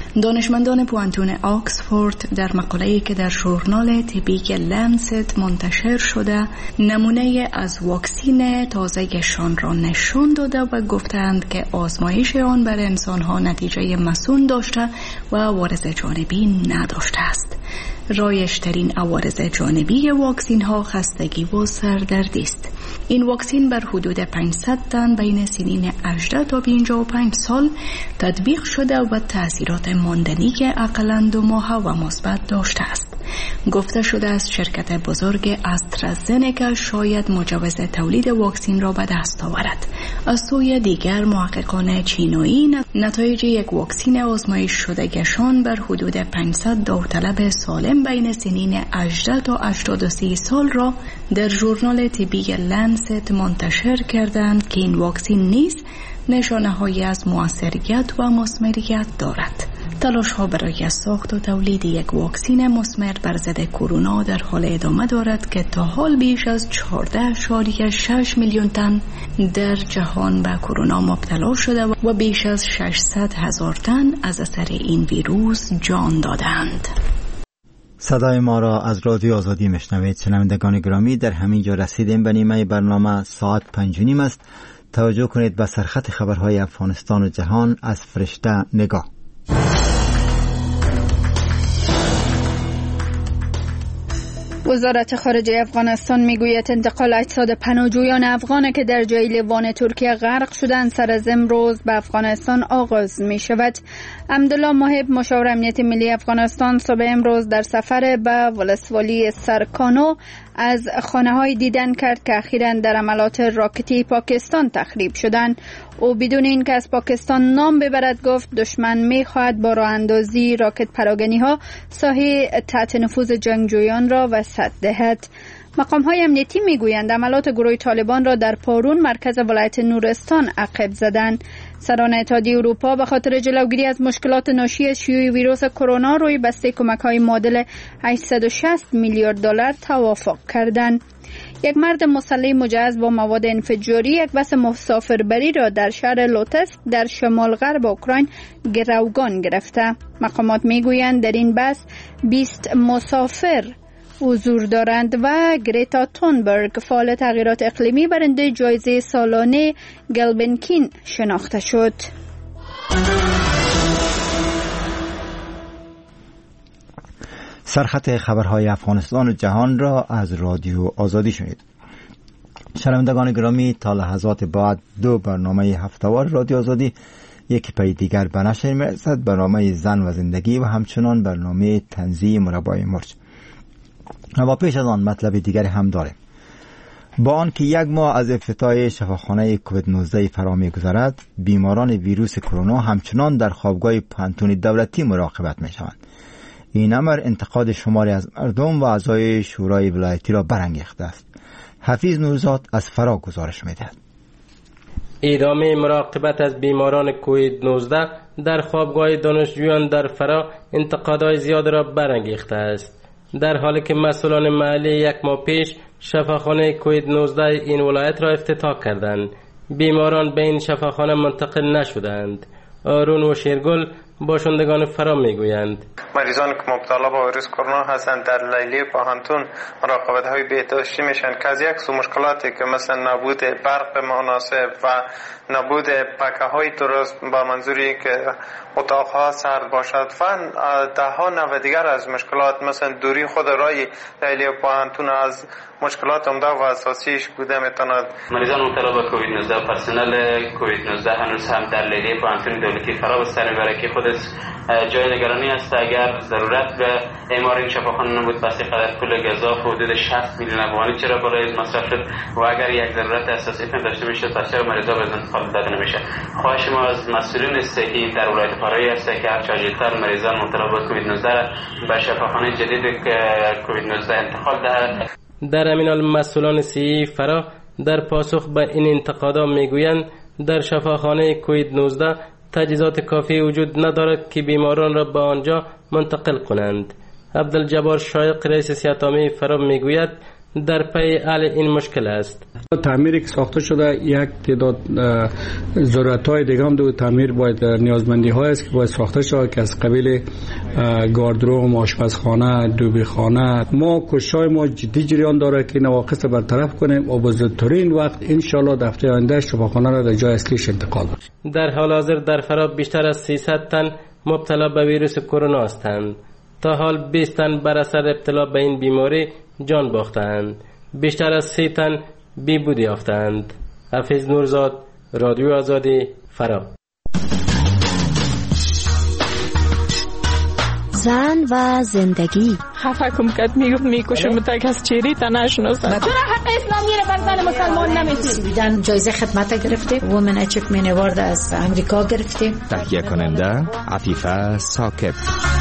دانشمندان پوانتون آکسفورد در مقاله‌ای که در ژورنال طبی لنست منتشر شده نمونه از واکسن تازه‌شان را نشان داده و گفتند که آزمایش آن بر انسان‌ها نتیجه مسون داشته و عوارض جانبی نداشته است. رایج‌ترین عوارض جانبی واکسن ها خستگی و سردردی است. این واکسن بر حدود 500 تن بین سنین 18 تا 55 سال تطبیق شده و تأثیرات ماندنی که اقلاً 2 ماه و مثبت داشته است. گفته شده از شرکت بزرگ استرازنکا شاید مجوز تولید واکسن را به دست آورد. از سوی دیگر محققان چینایی نتایج یک واکسن آزمایش شده‌شان بر حدود 500 داوطلب سالم بین سنین 18 تا 83 سال را در ژورنال طبی لنست منتشر کردند که این واکسن نیز نشانه‌هایی از موثریت و مثمریت دارد. تلاش ها برای ساخت و تولید یک واکسن مثمر بر ضد کرونا در حال ادامه دارد که تا حال بیش از 14.6 میلیون تن در جهان به کرونا مبتلا شده و بیش از 600,000 تن از اثر این ویروس جان دادند. صدای ما را از رادیو آزادی میشنوید. شنوندگان گرامی، در همین جا رسیدیم به نیمه برنامه. ساعت 5:30 است. توجه کنید به سرخط خبرهای افغانستان و جهان از فرشته نگاه. وزارت خارجه افغانستان میگوید انتقال اجساد پناهجویان افغان که در جای لیوان ترکیه غرق شدند سر از امروز به افغانستان آغاز می شود. عبدالله محب مشاور امنیت ملی افغانستان صبح امروز در سفر به ولسوالی سرکانو از خانه‌های دیدن کرد که اخیراً در حملات راکتی پاکستان تخریب شدند. او بدون اینکه از پاکستان نام ببرد گفت دشمن می‌خواهد با راه اندازی راکت پراگنی‌ها ساحه تحت نفوذ جنگجویان را وسعت دهد. مقام‌های امنیتی می‌گویند حملات گروه طالبان را در پارون مرکز ولایت نورستان عقب زدند. سران اتحادیه اروپا به خاطر جلوگیری از مشکلات ناشی از شیوع ویروس کرونا روی بسته کمک‌های معادل 860 میلیارد دلار توافق کردند. یک مرد مسلح مجهز با مواد انفجاری یک بس مسافربری را در شهر لوتسک در شمال غرب اوکراین گروگان گرفته. مقامات میگویند در این بس 20 مسافر حضور دارند و گریتا تونبرگ فعال تغییرات اقلیمی برنده جایزه سالانه گلبنکین شناخته شد. سرخط خبرهای افغانستان و جهان را از رادیو آزادی شنید. شنوندگان گرامی، تا لحظات بعد 2 برنامه هفته‌وار رادیو آزادی یکی پی دیگر به نشر می‌رسد، برنامه زن و زندگی و همچنان برنامه طنزی مربای مرج. اما پیش از آن مطلب دیگری هم داریم. با آنکه 1 ماه از افتتاح شفاخانه کووید 19 فرا می‌گذرد، بیماران ویروس کرونا همچنان در خوابگاه پوانتون دولتی مراقبت می‌شوند. این امر انتقاد شماری از مردم و اعضای شورای ولایتی را برانگیخته است. حفیظ نورزاد از فرا گزارش می‌دهد. ادامه مراقبت از بیماران کووید 19 در خوابگاه دانشجویان در فرا انتقادهای زیاد را برانگیخته است، در حالی که مسئولان محلی 1 ماه پیش شفاخانه کووید 19 این ولایت را افتتاح کردند. بیماران به این شفاخانه منتقل نشدند. آرون و شیرگل باشندگان فرا میگویند مریضان که مبتلا با ویروس کرونا هستند در لیلی پوانتون مراقبت های بهداشتی میشن که از یک سو مشکلاتی که مثل نبود برق مناسب و نبود پکه های درست با منظوری که اتاق ها سرد باشد و ده ها نوع دیگر از مشکلات مثل دوری خود رای لیلی پوانتون از مشکلات عمده و اساسیش بوده میتواند. مریضان مبتلا به کووید 19 پرسنل کووید 19 هنوز هم در لیلی پوانتون دولتی فرا بستر میبره که خودش جای نگرانی است. اگر ضرورت به اعمار این شفاخانه نبود پس قدر پول گزاف حدود 60 میلیون افغانی چرا بالای مصرف شد و اگر یک ضرورت اساسی داشته میشه پس چرا مریضا به انتقال داده نمیشه. خواهش ما از مسئولین صحی در ولایت فرایی است که هر چه زودتر مریضان مبتلا به کووید 19 به شفاخانه جدید کووید 19 انتقال دهند. در همین حال مسئولان صحی فرا در پاسخ به این انتقادات میگویند در شفاخانه کووید 19 تجهیزات کافی وجود ندارد که بیماران را به آنجا منتقل کنند. عبدالجبار شایق رئیس صحت عامه فرا میگوید در پی حل این مشکل است. تعمیری که ساخته شده یک تعداد ضرورت‌های دیگه هم دو تعمیر باید نیازمندی‌های است که باید ساخته شود که از قبیل گاردروم، آشپزخانه، دوبیخانه. ما کوشش‌های ما جدی جریان داره که نواقص برطرف کنیم و با زودترین وقت ان شاءالله در هفته آینده شفاخانه را در جای اصلیش انتقال بدیم. در حال حاضر در فرا بیشتر از 300 تن مبتلا به ویروس کرونا هستند. تا حال 20 تن بر اثر ابتلا به این بیماری جان باختند. بیشتر از 30 تن بیبود یافتند. حفیظ نورزاد، رادیو آزادی، فرا. زن و زندگی. خفه کم کت میکشم تک از چیری تا نشناسم. چرا حق اسلامی رو بر زن مسلمان نمیدی؟ سویدن جایزه خدمت گرفته. وومن اچیومنت اوارد از امریکا گرفته. تهیه کننده عفیفه ساکب.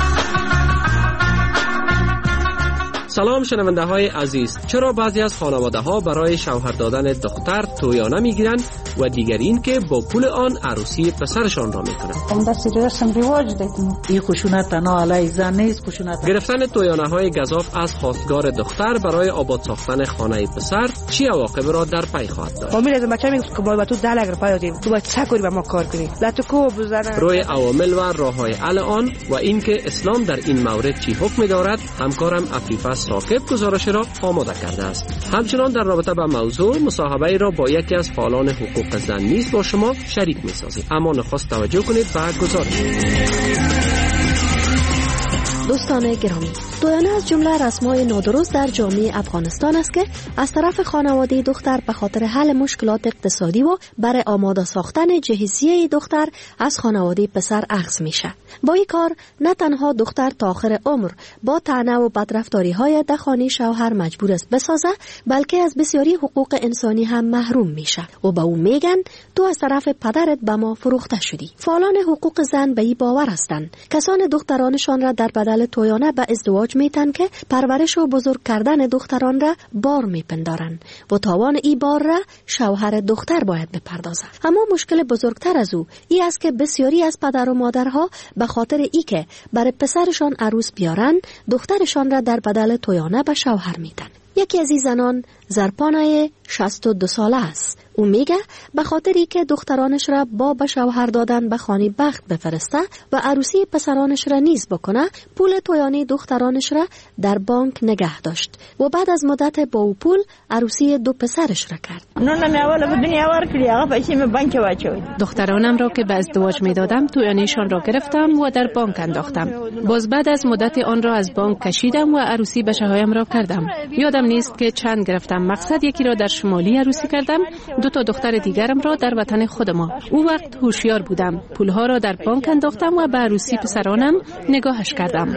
سلام شنونده های عزیز. چرا بعضی از خانواده ها برای شوهر دادن دختر تویانه میگیرند و دیگرین که با پول آن عروسی پسرشان را میکنند؟ بس رسم رواج دیدم. این خشونت تنها علیه زن نیست، خشونت. گرفتن تویانه های گزاف از خواستگار دختر برای آباد ساختن خانه پسر چی عواقب را در پی خواهد داشت؟ ما میریم بچه‌ها میگن که ما تو دلگ رو پیادیم. تو باید چه کاری با ما کار کنی؟ لا تو کو بزنه. روی عوامل و راههای حل آن و اینکه اسلام در این مورد چی حکم دارد، همکارم عفیفه ساکب گزارش را آماده کرده است. همچنان در رابطه با موضوع مصاحبه را با یکی از فعالان حقوق زن نیز با شما شریک می‌سازیم. اما نخست توجه کنید به گزارش. دوستان گرامی، تویانه از جمله رسم‌های نادرست در جامعه افغانستان است که از طرف خانواده دختر به خاطر حل مشکلات اقتصادی و برای آماده ساختن جهیزیه دختر از خانواده پسر اخذ میشه. با این کار نه تنها دختر تا آخر عمر با طعنه و بدرفتاری‌های دخانه شوهر مجبور است بسازه، بلکه از بسیاری حقوق انسانی هم محروم میشه و به او میگن تو از طرف پدرت به ما فروخته شدی. فعالان حقوق زن به این باور هستند کسان دخترانشان را در بدل تویانه به ازدواج میتن که پرورش و بزرگ کردن دختران را بار میپندارن و تاوان این بار را شوهر دختر باید بپردازه. اما مشکل بزرگتر از او ای است که بسیاری از پدر و مادرها به خاطر ای که برای پسرشان عروس بیارن دخترشان را در بدل تویانه به شوهر میدن. یکی از این زنان زرپانای 62 ساله است. او میگه به خاطری که دخترانش را با به شوهر دادن به خانه بخت بفرسته و عروسی پسرانش را نیز بکنه، پول تویانه دخترانش را در بانک نگه داشت و بعد از مدت با او پول عروسی دو پسرش را کرد. نونم اول به دنیا ورکلی، هغه پیسې مې بانک واچوي. دخترانم را که به ازدواج میدادم تویانهشان را گرفتم و در بانک انداختم. باز بعد از مدت آن را از بانک کشیدم و عروسی بچه‌هایم را کردم. یادم نیست که چند گرفتم. مقصد یکی را در شمالی عروسی کردم، دو تا دختر دیگرم را در وطن خود ما. او وقت هوشیار بودم. پولها را در بانک انداختم و به عروسی پسرانم نگاهش کردم.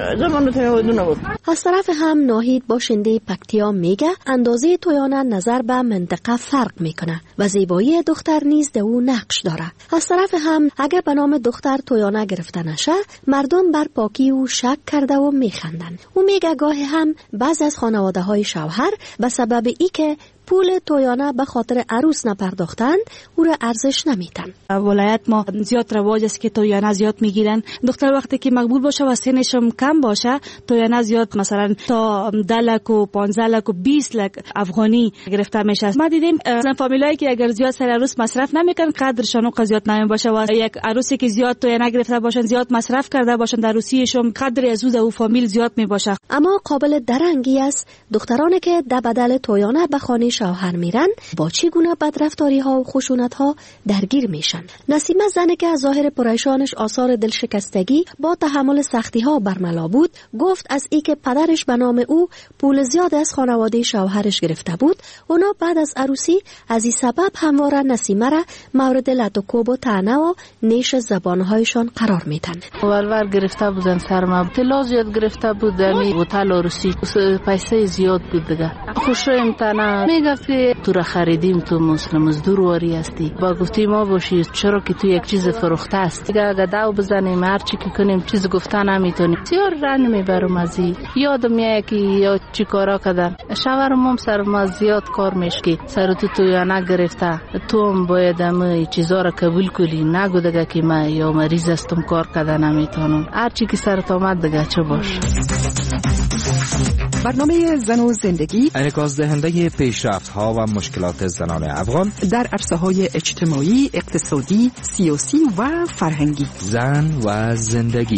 از طرف هم ناهید باشنده پکتیا میگه اندازه تویانه نظر به منطقه فرق میکنه و زیبایی دختر نیز در او نقش داره. از طرف هم اگه به نام دختر تویانه گرفته نشه، مردم بر پاکی او شک کرده و میخندن. او میگه گاهی هم بعضی از خانواده های شوهر به سبب ای که پول تویانه به خاطر عروس نپرداختن او را ارزش نمیدن. ولایت ما زیاد رواج است که تویانه زیاد میگیرن. دختر وقتی که مقبول باشه و سنش کم باشه تویانه زیاد مثلا تا 10 لک و 15 لک و 20 لک افغانی گرفته میشه. ما دیدیم مثلا فامیلایی که اگر زیاد سر عروس مصرف نمیکنن قدرشون زیاد نمی باشه و یک عروسی که زیاد تویانه گرفته باشن زیاد مصرف کرده باشن در عروسیشون قدر از او فامیل زیاد می باشه. اما قابل درنگی است دخترانی که در بدل تویانه به خانه شوهر میرن با چگونه بدرفتاری ها و خشونت ها درگیر میشن. نسیمه زنی که از ظاهر پریشانش آثار دلشکستگی با تحمل سختی ها برملا بود گفت از ای که پدرش به نام او پول زیاد از خانواده شوهرش گرفته بود، اونا بعد از عروسی از این سبب همواره نسیمه را مورد لط و کوب و طعنه و نیش زبانهایشان قرار میدن. ور گرفته بودن سرما، طلا زیاد گرفته بود، هتل عروسی پیسه زیاد بود دیگه. خوشم تنه میگه که تو را خریدیم، تو مزدور واری هستی. با گفتی ما باشی چرا که تو یک چیز فروخته است. اگه داو بزنیم هر چی که کنیم چیز گفتن نمیتونیم. سیار رن میبرم ازی. یادم میاد که یا چی کارا کردن. شوهرم سرما زیاد کار میشکی. سر تو یا نگرفته. تو هم باید هم چیزا را قبول کلی. نگو دیگه که من یا مریض هستم کار کردن نمیتونم. هر چی که سرت آمد دیگه چه باش. برنامه زن و زندگی انعکاس دهنده پیشرفت‌ها و مشکلات زنان افغان در عرصه‌های اجتماعی، اقتصادی، سیاسی و فرهنگی. زن و زندگی.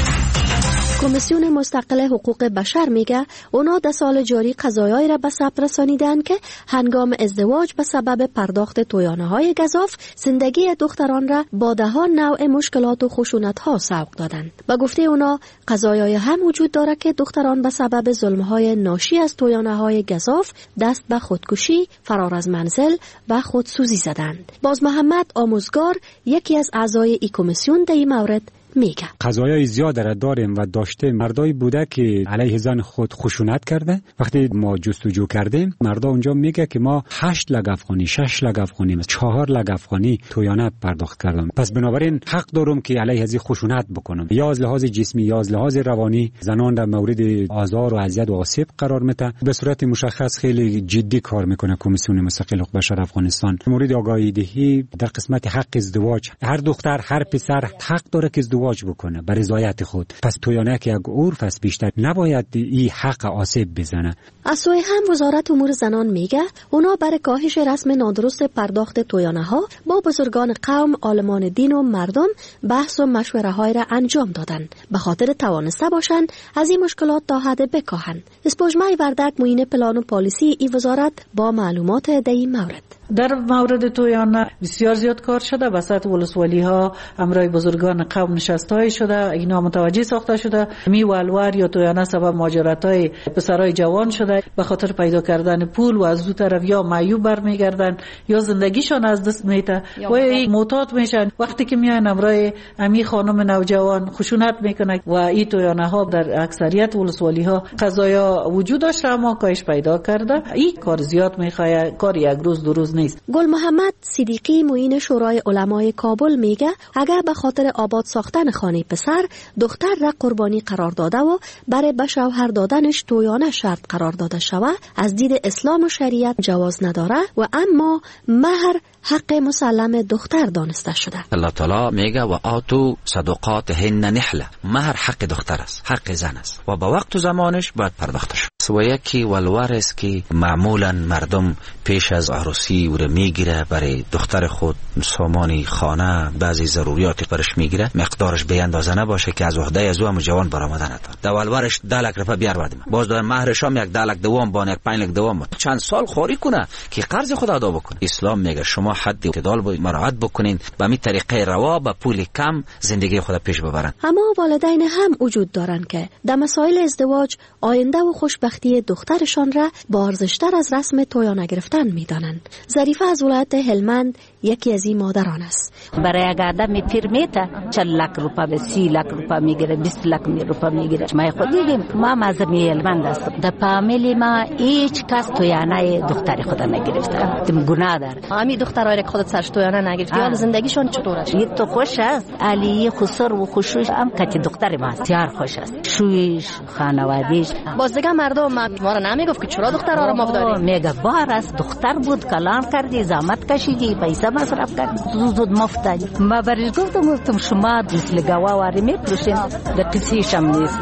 کمیسیون مستقل حقوق بشر میگه اونا در سال جاری قضایایی را به ثبت رسانیدن که هنگام ازدواج به سبب پرداخت تویانه‌های گزاف زندگی دختران را با ده‌ها نوع مشکلات و خشونت‌ها سوق دادند. به گفته اونا قضایایی هم وجود داره که دختران به سبب ظلم‌های ناشی از تویانه‌های گزاف دست به خودکشی، فرار از منزل و خودسوزی زدند. باز محمد آموزگار یکی از اعضای این کمیسیون در این مورد میگه قضایای زیاد را داریم و داشته مردای بوده که علیه زن خود خشونت کرده. وقتی ما جستجو کردیم مردا اونجا میگه که ما 8 لگ افغانی، 6 لگ افغانی، 4 لگ افغانی تویانه پرداخت کردم. پس بنابراین حق دارم که علیه از خشونت بکنم، یا از لحاظ جسمی یا از لحاظ روانی زنان در مورد آزار و اذیت و آسیب قرار میده. به صورت مشخص خیلی جدی کار میکنه کمیسیون مستقل حقوق بشر افغانستان مورد آگاهی دهی در قسمت حق ازدواج. هر دختر هر پسر حق داره که ازدواج بکنه به رضایت خود. پس تویانه که یک عرف است بیشتر نباید این حق آسیب بزنه. از سوی هم وزارت امور زنان میگه اونا برای کاهش رسم نادرست پرداخت تویانه ها با بزرگان قوم، عالمان دین و مردم بحث و مشوره های را انجام دادن به خاطر توانسته باشن از این مشکلات تا حد بکاهن. اسپوجمای وردک معین پلان و پالیسی ای وزارت با معلومات در این مورد. در مورد تویانه بسیار زیاد کار شده. وسط ولسوالی ها همراه بزرگان قوم نشستای شده، اینا متوجه ساخته شده. می ولور یا تویانه سبب مهاجرت های پسرای جوان شده به خاطر پیدا کردن پول و از دو طرف یا معیوب برمیگردن یا زندگیشان از دست میته و این معتاد میشن. وقتی که میان همراه امی خانم نوجوان خشونت میکنه و این تویانه ها در اکثریت ولسوالی ها قضایا وجود داشته اما کاهش پیدا کرده. این کار زیاد میخواد، کار یک روز دو روز نیست. گل محمد صدیقی معین شورای علمای کابل میگه اگر به خاطر آباد ساختن خانه پسر دختر را قربانی قرار داده و برای به شوهر دادنش تویانه شرط قرار داده شود از دید اسلام و شریعت جواز نداره و اما مهر حق مسلم دختر دانسته شده. الله تعالی میگه و آتو صدقاتهن نحله. مهر حق دختر است، حق زن است و با وقت و زمانش باید پرداخته شود. و یکی ولور است که معمولا مردم پیش از عروسی او را میگیره برای دختر خود سامان خانه بعضی ضروریات برش میگیره، مقدارش به اندازه نباشه که از عهده از او هم جوان برآمده نتونه. در ولورش 10 لک روپیه بیار بدیم، باز در مهرش هم یک 10 لک دوام با یک 5 لک دوام چند سال خوری کنه که قرض خود ادا بکنه. اسلام میگه شما حد اعتدال مراعات بکنین، به همین طریقه روا با پول کم زندگی خود پیش ببرن. اما والدین هم وجود دارن که در مسائل ازدواج آینده و خوشبختی دخترشان را با ارزشتر از رسم تویانه گرفتن میدانند. ظریفه از ولایت هلمند یکی از این مادران است. برای یک آدم پیر میته 40 لک روپیه 30 لک روپیه میگیره، 20 لک روپیه میگیره. ما خود دیدیم، ما مذهبی هلمند است. در فامیلی ما هیچ کس تویانه دختر خود نگرفته. تم گناه داره. همین دخترای که خودت سرش تویانه نگرفت، حال زندگیشون چطوره؟ یه تو خوش است. علی خسر و خوشش هم که دختر ما بسیار خوش است. شویش، خانواده‌اش. باز دیگه مردم ما رو نمیگفت که چرا دخترها رو ما داریم. میگه بار است، دختر بود کلان کردی، زحمت کشیدی، پیسه مصرف کردی، زود مفتادی. ما برش گفتم شما مثل گواواری میپروشین، در قصیش هم نیست.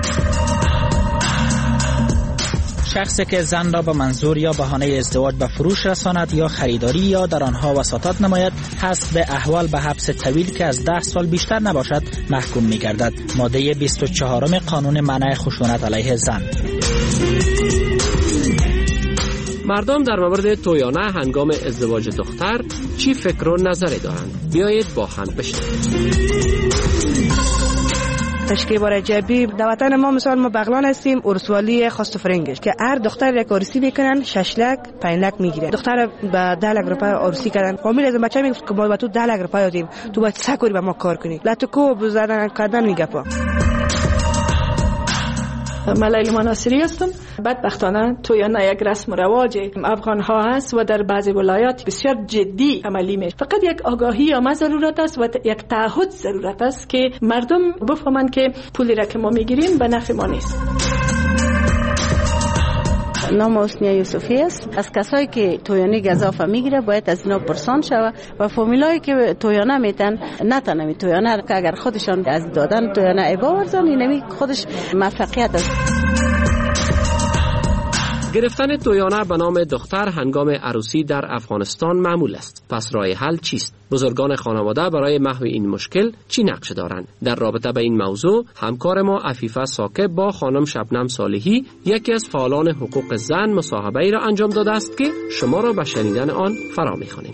شخصی که زن را به منظور یا بهانه ازدواج به فروش رساند یا خریداری یا در آنها وساطت نماید حسب احوال به حبس طویل که از 10 سال بیشتر نباشد محکوم می‌گردد. ماده 24 قانون منع خشونت علیه زن. مردم در مورد تویانه هنگام ازدواج دختر چی فکر و نظری دارند؟ بیایید با هم بشنویم. تشکیل بار جبی در وطن ما مثال ما بغلان هستیم، ارسوالی خواست فرنگش که هر دختر یک عروسی میکنن 6 لک 5 لک میگیره. دختر به 10 لک روپیه عروسی کردن. فامیل از بچه میگه که ما تو 10 لک روپیه دادیم، تو باید سکوری به ما کار کنی. لاتو بزدن کردن میگپا. من لیلا مناصری هستم. بدبختانه تویانه یک رسم و رواج افغان ها است و در بعضی ولایات بسیار جدی عملی میشه. فقط یک آگاهی اما ضرورت است و یک تعهد ضرورت است که مردم بفهمند که پولی را که ما میگیریم به نفع ما نیست. نام حسنیه یوسفی است. از کسایی که تویانه گزافه میگیره باید از اینا پرسان شوه و فامیلایی که تویانه میتن نتنمی تویانه که اگر خودشان از دادن تویانه عبا ورزن اینمی خودش موفقیت است. گرفتن تویانه به نام دختر هنگام عروسی در افغانستان معمول است. پس راه حل چیست؟ بزرگان خانواده برای محو این مشکل چی نقش دارند؟ در رابطه به این موضوع همکار ما عفیفه ثاقب با خانم شبنم صالحی، یکی از فعالان حقوق زن، مصاحبه‌ای را انجام داده است که شما را به شنیدن آن فرا می‌خوانیم.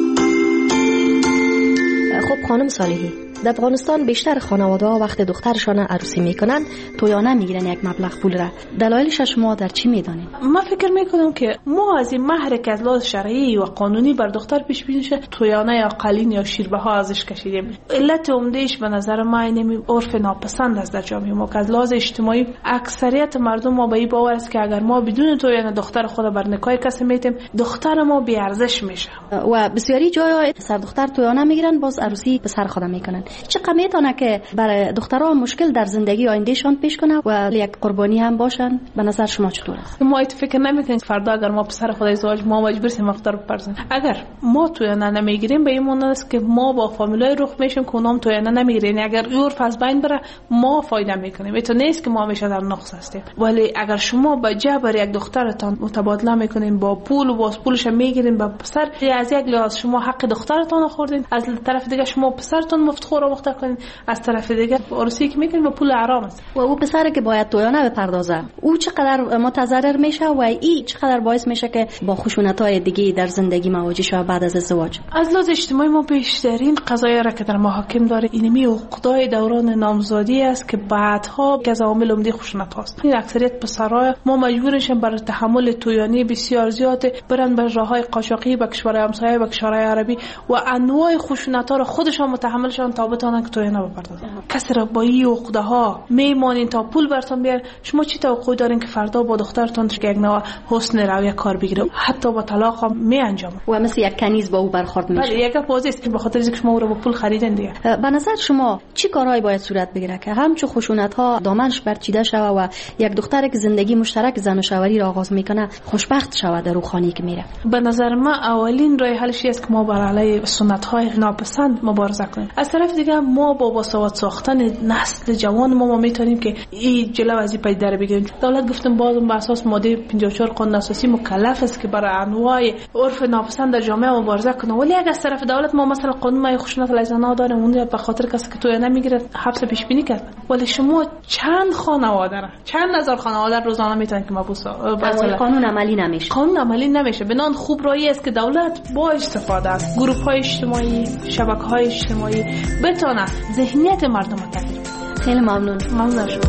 خب خانم صالحی، در افغانستان بیشتر خانواده‌ها وقت دخترشان عروسی میکنن تویانه میگیرن یک مبلغ پول را. دلایلش شما در چی میدانید؟ من فکر میکنم که ما از این مهر که از لحاظ شرعی و قانونی بر دختر پیش بینی شه تویانه یا قلین یا شیربها ازش کشیدیم. علت عمدهش به نظر من اینه عرف ناپسند است در جامعه ما که از لحاظ اجتماعی اکثریت مردم ما به این باور است که اگر ما بدون تویانه دختر خود بر نکاح کسی میتیم دختر ما بی ارزش میشه. و بسیاری جاها سر دختر تویانه میگیرن باز عروسی به سر خود میکنن. چقدر میتونه که برای دخترها مشکل در زندگی آیندهشان پیش کنه و یک قربانی هم باشن؟ به نظر شما چطور است؟ ما ایت فکر نمیکنیم فردا اگر ما پسر خود ازدواج ما مجبور سیم دختر بپرسیم. اگر ما تویانه نمیگیریم به این معنی است که ما با فامیلای رخ میشیم که اونام تویانه نمیگیرن. اگر عرف از بین بره ما فایده میکنیم. تو نیست که ما همیشه در نقص هستیم. ولی اگر شما با جبر یک دخترتان متبادله میکنین با پول و باز پولش میگیرین با پسر، از یک لحاظ شما حق دخترتان خوردین، از طرف دیگه شما پسرتون مفتخور و کنین، از طرف دیگه عروسی که میکنین با پول حرام است. و او پسری که باید تویانه بپردازه او چقدر متضرر میشه و این چقدر باعث میشه که با خشونت‌های دیگه در زندگی مواجه شه بعد از ازدواج؟ از لحاظ اجتماعی ما بیشترین قضایا را که در محاکم داره اینمی عقدای دوران نامزادی است که بعدها از عوامل عمده خشونت هاست. این اکثریت پسرای ما مجبورشن برای تحمل تویانی بسیار زیاد برن به راههای قاچاقی به کشورهای همسایه به کشورهای عربی و انواع خشونت‌ها را خودشان متحملشان تا بتونن که تویانه بپردازن. کسی را با این عقده ها میمانین تا پول براتون بیار. شما چی توقع دارین که فردا با دخترتون یک نوع حسن رویه کار بگیره؟ حتی با طلاق هم می انجامه و مثل یک کنیز با او برخورد میشه. بله، یک پوزی است که به خاطر اینکه شما او را با پول خریدین دیگه. به نظر شما چی کارهایی باید صورت بگیره که همچون خشونت ها دامنش برچیده شوه و یک دختر که زندگی مشترک زن و شوهری را آغاز میکنه خوشبخت شوه در روحانی که میره؟ به نظر من اولین راه حلش است که ما بر علیه سنت های ناپسند مبارزه کنیم. از طرف دیگه ما با باسواد ساختن نسل جوان ما میتونیم که این جلو از این پای در بگیریم. دولت گفتم بازم بر اساس ماده 54 قانون اساسی مکلف است که برای انواع عرف ناپسند در جامعه مبارزه کنه. ولی اگر از طرف دولت ما مثلا قانون مای خشونت علیه زنان داریم اون به خاطر کسی که تویانه میگیره حبس پیش بینی کرد. ولی شما چند خانواده را چند هزار خانواده روزانه میتونن که مبوس قانون عملی نمیشه. قانون عملی نمیشه. بنان خوب رایی است که دولت با استفاده از گروه های اجتماعی، شبکه های اجتماعی بتونه ذهنیت مردم رو تغییر بده. خیلی ممنون. ممنون شما.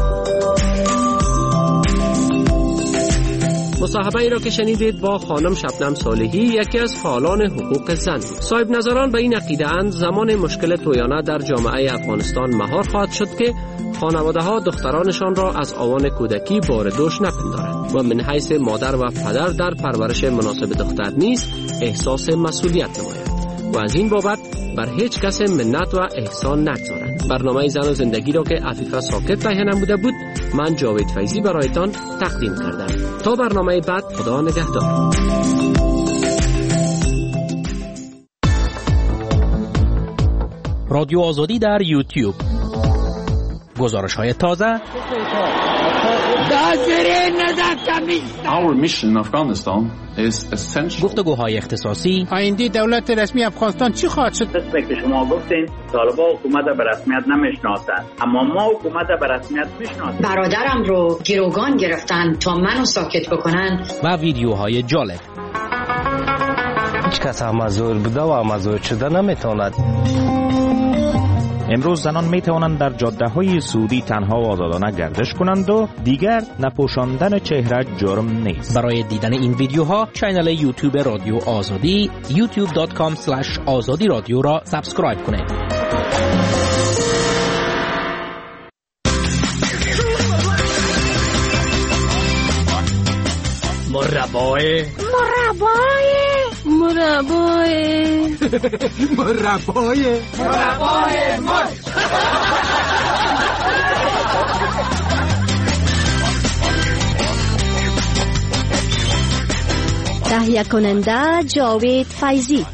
مصاحبه ای را که شنیدید با خانم شبنم صالحی، یکی از فعالان حقوق زن. صاحب نظران به این عقیده اند زمان مشکل تویانه در جامعه افغانستان مهار خواهد شد که خانواده ها دخترانشان را از آوان کودکی بار دوش نپندارند و من حیث مادر و پدر در پرورش مناسب دختر نیز احساس مسئولیت نمایند و از این بابت بر هیچ کس منت و احسان نگذارند. برنامه زن و زندگی را که عفیفه ثاقب تهیه نموده بود من جاوید فیضی برایتان تقدیم کردم. تا برنامه بعد خدا نگهدار. رادیو آزادی در یوتیوب، گزارش‌های تازه، Our mission in Afghanistan is essential. گفتگوهای اختصاصی. آینده دولت رسمی افغانستان چی خواهد شد؟ که شما گفتین طالبان حکومت به رسمیت نمیشناسند، اما ما حکومت به رسمیت میشناسیم. برادرم رو گروگان گرفتن تا منو ساکت بکنن. و ویدیوهای جالب. هیچ کس مزور بوده و مزور شده نمیتواند. امروز زنان می توانند در جاده های سعودی تنها و آزادانه گردش کنند و دیگر نپوشاندن چهره جرم نیست. برای دیدن این ویدیوها کانال یوتیوب رادیو آزادی youtube.com/azadi رادیو را سابسکرایب کنید. مربای تهیه کننده جاوید فیضی.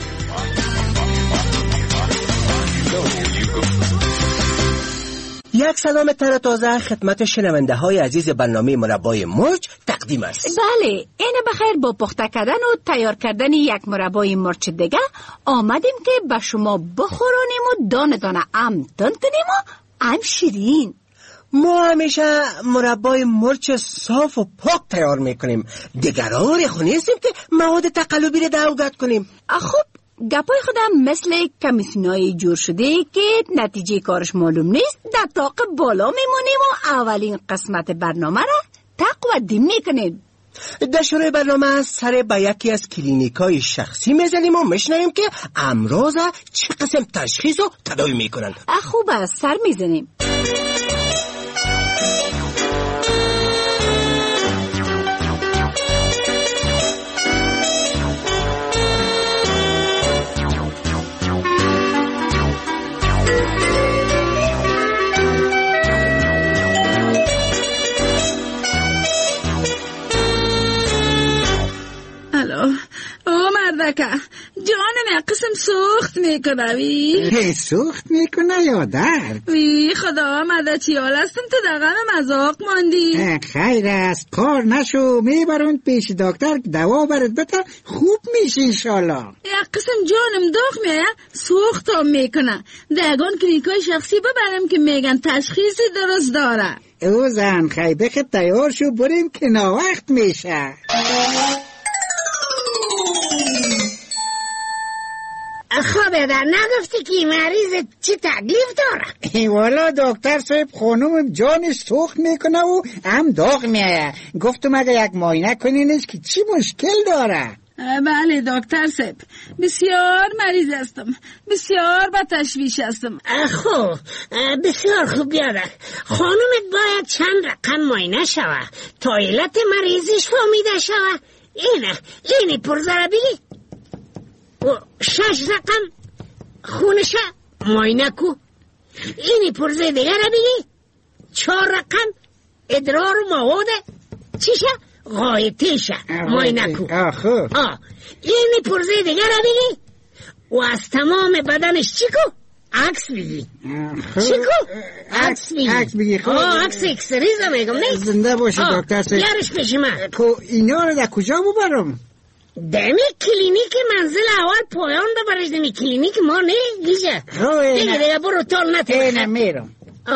یک سلام تازه خدمت شنونده های عزیز برنامه مربای مرچ تقدیم است. بله، این بخیر با پخته کردن و تیار کردن یک مربای مرچ دیگه آمدیم که به شما بخورانیم و دانه دانه ام تند کنیم و ام شیرین. ما همیشه مربای مرچ صاف و پاک تیار میکنیم. دیگران خونیستیم که مواد تقلبی رو دوگت کنیم. خب گپای خودم مثل کمیسیونای جور شده که نتیجه کارش معلوم نیست در طاق بالا میمونیم و اولین قسمت برنامه را تقدیم میکنیم. در شروع برنامه سر به یکی از کلینیکای شخصی میزنیم و میشنویم که امراض چه قسم تشخیص و تداوی میکنن. خوب است، سر میزنیم. مردکه جانم قسم سوخت میکنه وی سوخت میکنه یا درد؟ وی خدا مده چی حال هستم تو دقم مذاق ماندی. خیر است، کار نشو میبرون پیش دکتر دوا برد بتا خوب میشی انشالله. یک قسم جانم داغ میه سوخت هم میکنه. دگان کلینیکای شخصی ببرم که میگن تشخیصی درست داره. او زن خیلی بخیر تیار شو بریم که ناوقت میشه. خوابه در نگفتی که مریض چی تکلیف داره؟ والا دکتر صاحب خانوم جانش سوخت میکنه و هم داغ میایه. گفتم اگه یک معاینه کنینش که چی مشکل داره. بله دکتر صاحب، بسیار مریض هستم، بسیار با تشویش هستم. خب بسیار خوب بیاره. خانومت باید چند رقم معاینه شوه تا علت مریضیش فهمیده شوه. اینی پرزره بگی 6 رقم خونشه معاینه کو. اینی پرزه دیگه را بگی 4 رقم ادرار و مواد چیشه غایطیشه معاینه کو. اینی پرزه دیگه را بگی و از تمام بدنش چی کو عکس بگی. چی کو عکس بگی. عکس اکسریزه میگم نیست. زنده باشه دکتر صاحب. بیارش پیش من. اینا رو در کجا ببرم؟ دمی کلینیک منزل اول پایان ببرش. دمی کلینیک ما نه گیجه دیگه برو تال نتیخه. نه میرم.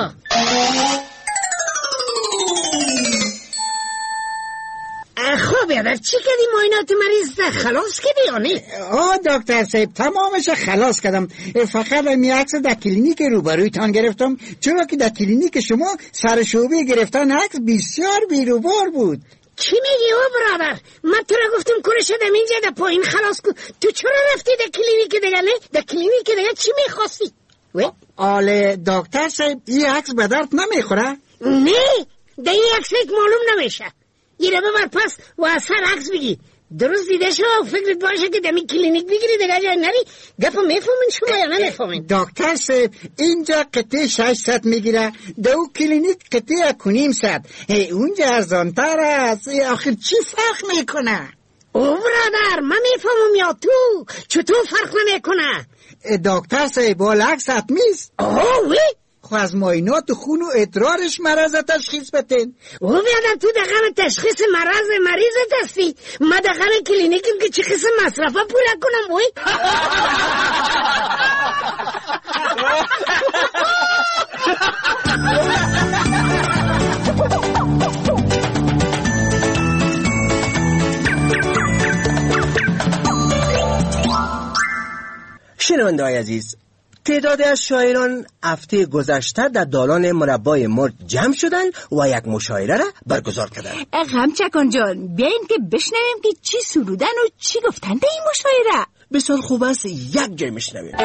خوب یادر چی کردی معاینات مریض خلاص کردی یا نه؟ دکتر صاحب تمامش خلاص کردم. فقط می عکس در کلینیک روبرویتان گرفتم، چرا که در کلینیک شما سر شعبه گرفتن عکس بسیار بیروبار بود. چی میگی او برادر؟ من تو را گفتم کره شدم اینجا در پایین خلاص کن. تو چرا رفتی در کلینیک دیگه؟ نه در کلینیک دیگه چی میخواستی؟ آله دکتر صاحب این عکس به درد نمیخوره؟ نه در این عکس معلوم نمیشه. یه رو ببر پس و از سر عکس بگی. درست دیده شو فکرت باشه که دمی کلینیک بگیری دیگه جای نری. گپا میفهمین شما یا نمیفهمین؟ دکتر صاحب اینجا قطعه 600 میگیره، دو کلینیک قطعه 1.5 اونجا ارزانتر است. آخر چی فرق میکنه؟ او برادر من میفهمم یا تو چطور فرق نمیکنه؟ دکتر صاحب بالعکس حتمیست. وی؟ خو از معاینات خون و ادرارش مرض تشخیص بتین. او بیادم تو دقم تشخیص مرض مریضت هستی. ما دقم کلینیکیم که چه قسم مصرفه پوله کنم وی؟ شنونده‌های عزیز، تعدادی از شاعران هفته گذشته در دالان مربای مرچ جمع شدن و یک مشاعره را برگزار کردند. غمچکان جان بیاین که بشنویم که چی سرودن و چی گفتن در این مشاعره. بسیار خوب است، یک جای میشنویم.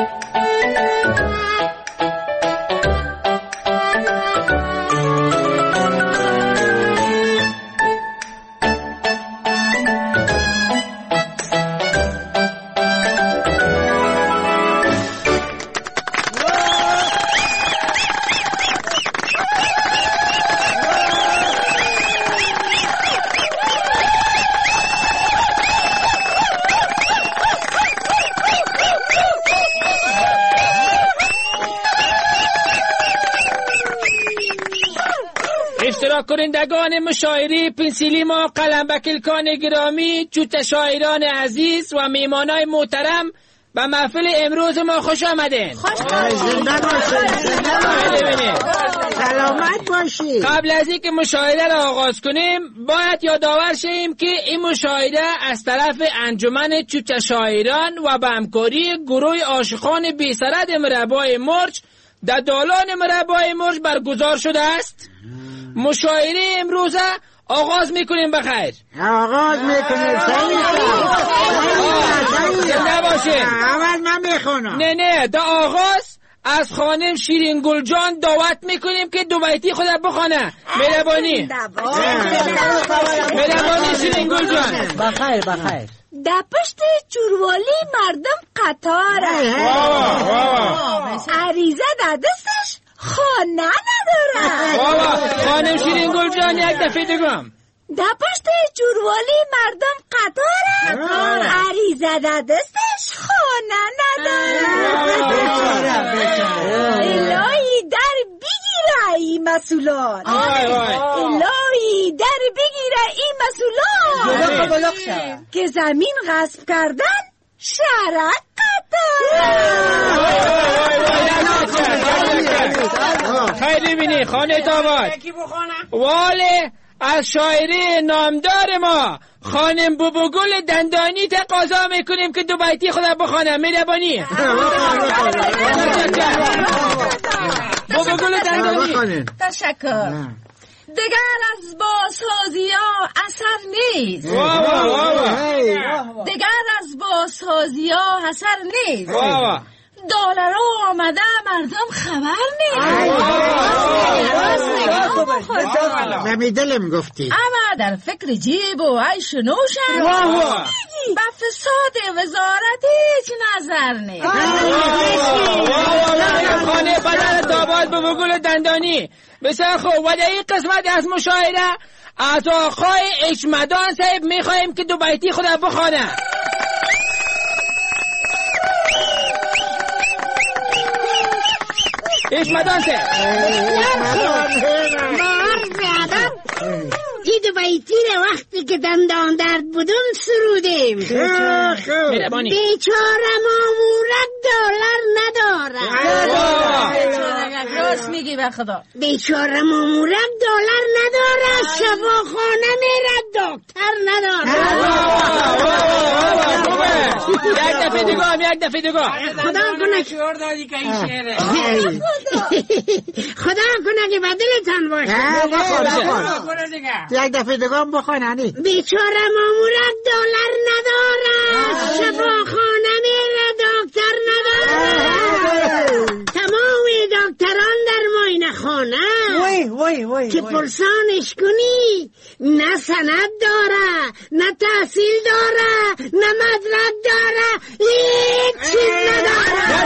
اشتراک کنندگان مشاعره پنسیلیم و قلمبکلکان گرامی، چوت شاعران عزیز و میمانای محترم به محفل امروز ما خوش آمدین. زنده باشید. سلامت باشید. قبل از اینکه مشاهده را آغاز کنیم باید یادآور شیم که این مشاهده از طرف انجمن چوت شاعران و به همکاری گروه عاشقان بی‌سرد مربای مرج در دالان مربای مرج برگزار شده است. مشاعره امروز آغاز میکنیم. بخیر آغاز میکنیم. زنده باشه. اول من میخونم. نه در آغاز از خانم شیرین گل جان دعوت میکنیم که دو بیتی خود بخونه. مهربانی شیرین گل جان. بخیر. در پشت چوروالی مردم قطار عریضه در دستش خانه نداره. خانم شیرین گل جان یک دفعه دیگم. در پشت چوروالی مردم قطار عریضه در دستش خانه نداره. الهی در بگیره این مسئولان. الهی در بگیره این مسئولان که زمین غصب کردن شرک خیلی بینی خانه داواد واله از شاعری نامدار ما خانم بوبوگل دندانی تقاضا میکنیم که دو بیتی خود بخونه. مهربانی بوبوگل دندانی. تشکر. دیگر از بازسازی ها اثر نیست. دیگر از بازسازی ها اثر نیست. دلار آمده مردم خبر نیست. نمی دلم گفتی. اما در فکر جیب و عیش نوشن به فساد وزارت هیچ نظر نیست. خانه بدن تاباد به بگل دندانی. بسیار خوب. و در این قسمت از مشاهده از آقای اجمدان صاحب میخواهیم که دو بیتی خود بخونه. اجمدان صاحب. این دو بیتی وقتی که دندان درد بودم سرودیم. بیچاره مامورک دلار نداره. راست میگی به خدا. بیچاره مامورک دلار نداره. شفاخانه میره دکتر نداره. یک دفعه دیگه. خدا کنه که بدلتان باشه. یک دفعه دیگه هم بخوننی. بیچاره مامورک دلار نداره. شفاخانه میره دکتر نداره. تمام دکتران در معاینه خانه که پرسانش کنی نه سند داره نه تحصیل داره نه مدرک داره هیچ چیز نداره.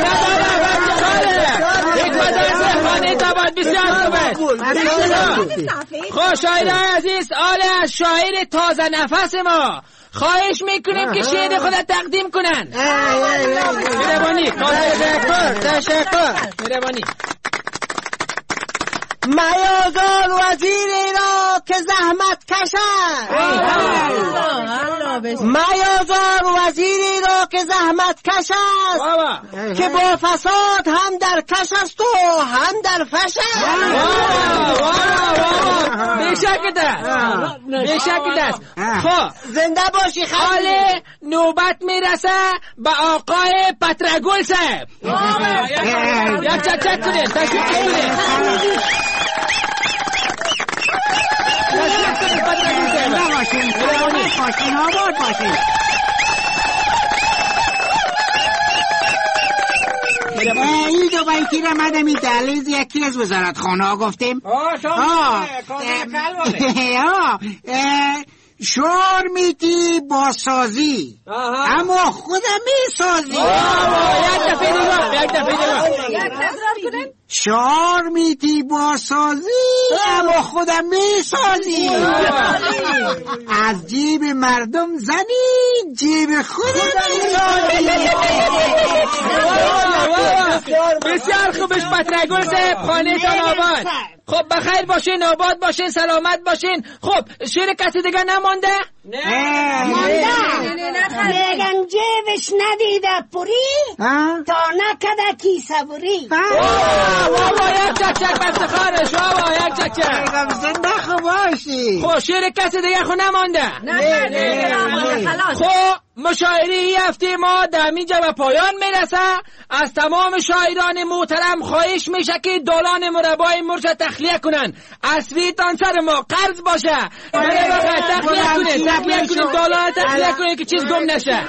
خواه شاعرهای عزیز آل از شاعر تازه نفس ما خواهش میکنیم که شعر خودت تقدیم کنن. مهربانی. تشکر. مهربانی. میازار وزیری را که زحمت کشد. میازار وزیری را که زحمت کشد که با فساد هم در کش است و هم در فش است. بیشک دست. خب زنده باشی خاله. نوبت میرسه به آقای پترگل صاحب. یک چک کنید. تشریف کنید. این دو بیتی را مدمی دلیز یکی از وزارت خانه ها گفتیم. شور میتی با سازی اما خودم میسازی. یک دفعه دیگه. شعار میتی با سازی اما خودم میسازی. از جیب مردم زنی جیب خودم میسازی. بسیار خوبش پترگل صاحب، خانه‌تان آباد. خب بخیر باشین، آباد باشین، سلامت باشین. خب شیر کسی دیگه نمانده؟ نه میگن جیبش ندیده پوری تا نکده کیسه بوری. وای یک چکچک بفتخارش، وای یک چکچک. زنده خوب باشی. خب شیر کسی دیگه خو نمانده؟ نه. خب مشاعره ای هفته ما در اینجا به پایان میرسه. از تمام شاعران محترم خواهش میشه که دالان مربای مرچ تخلیه کنن. اصلیتان سر ما قرض باشه. تخلیه کنین دالان تخلیه کنین که چیز گم نشه.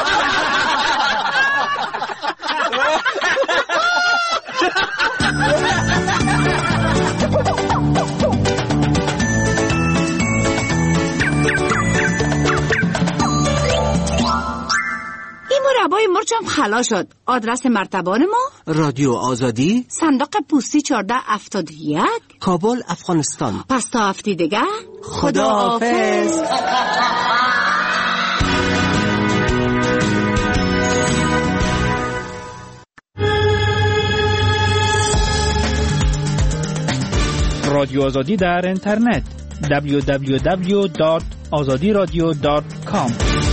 این مربای مرچم خلا شد. آدرس مرتبان ما رادیو آزادی، صندوق پستی 1471، کابل، افغانستان. پس تا هفته دیگه خداحافظ. رادیو آزادی در اینترنت www.azadiradio.com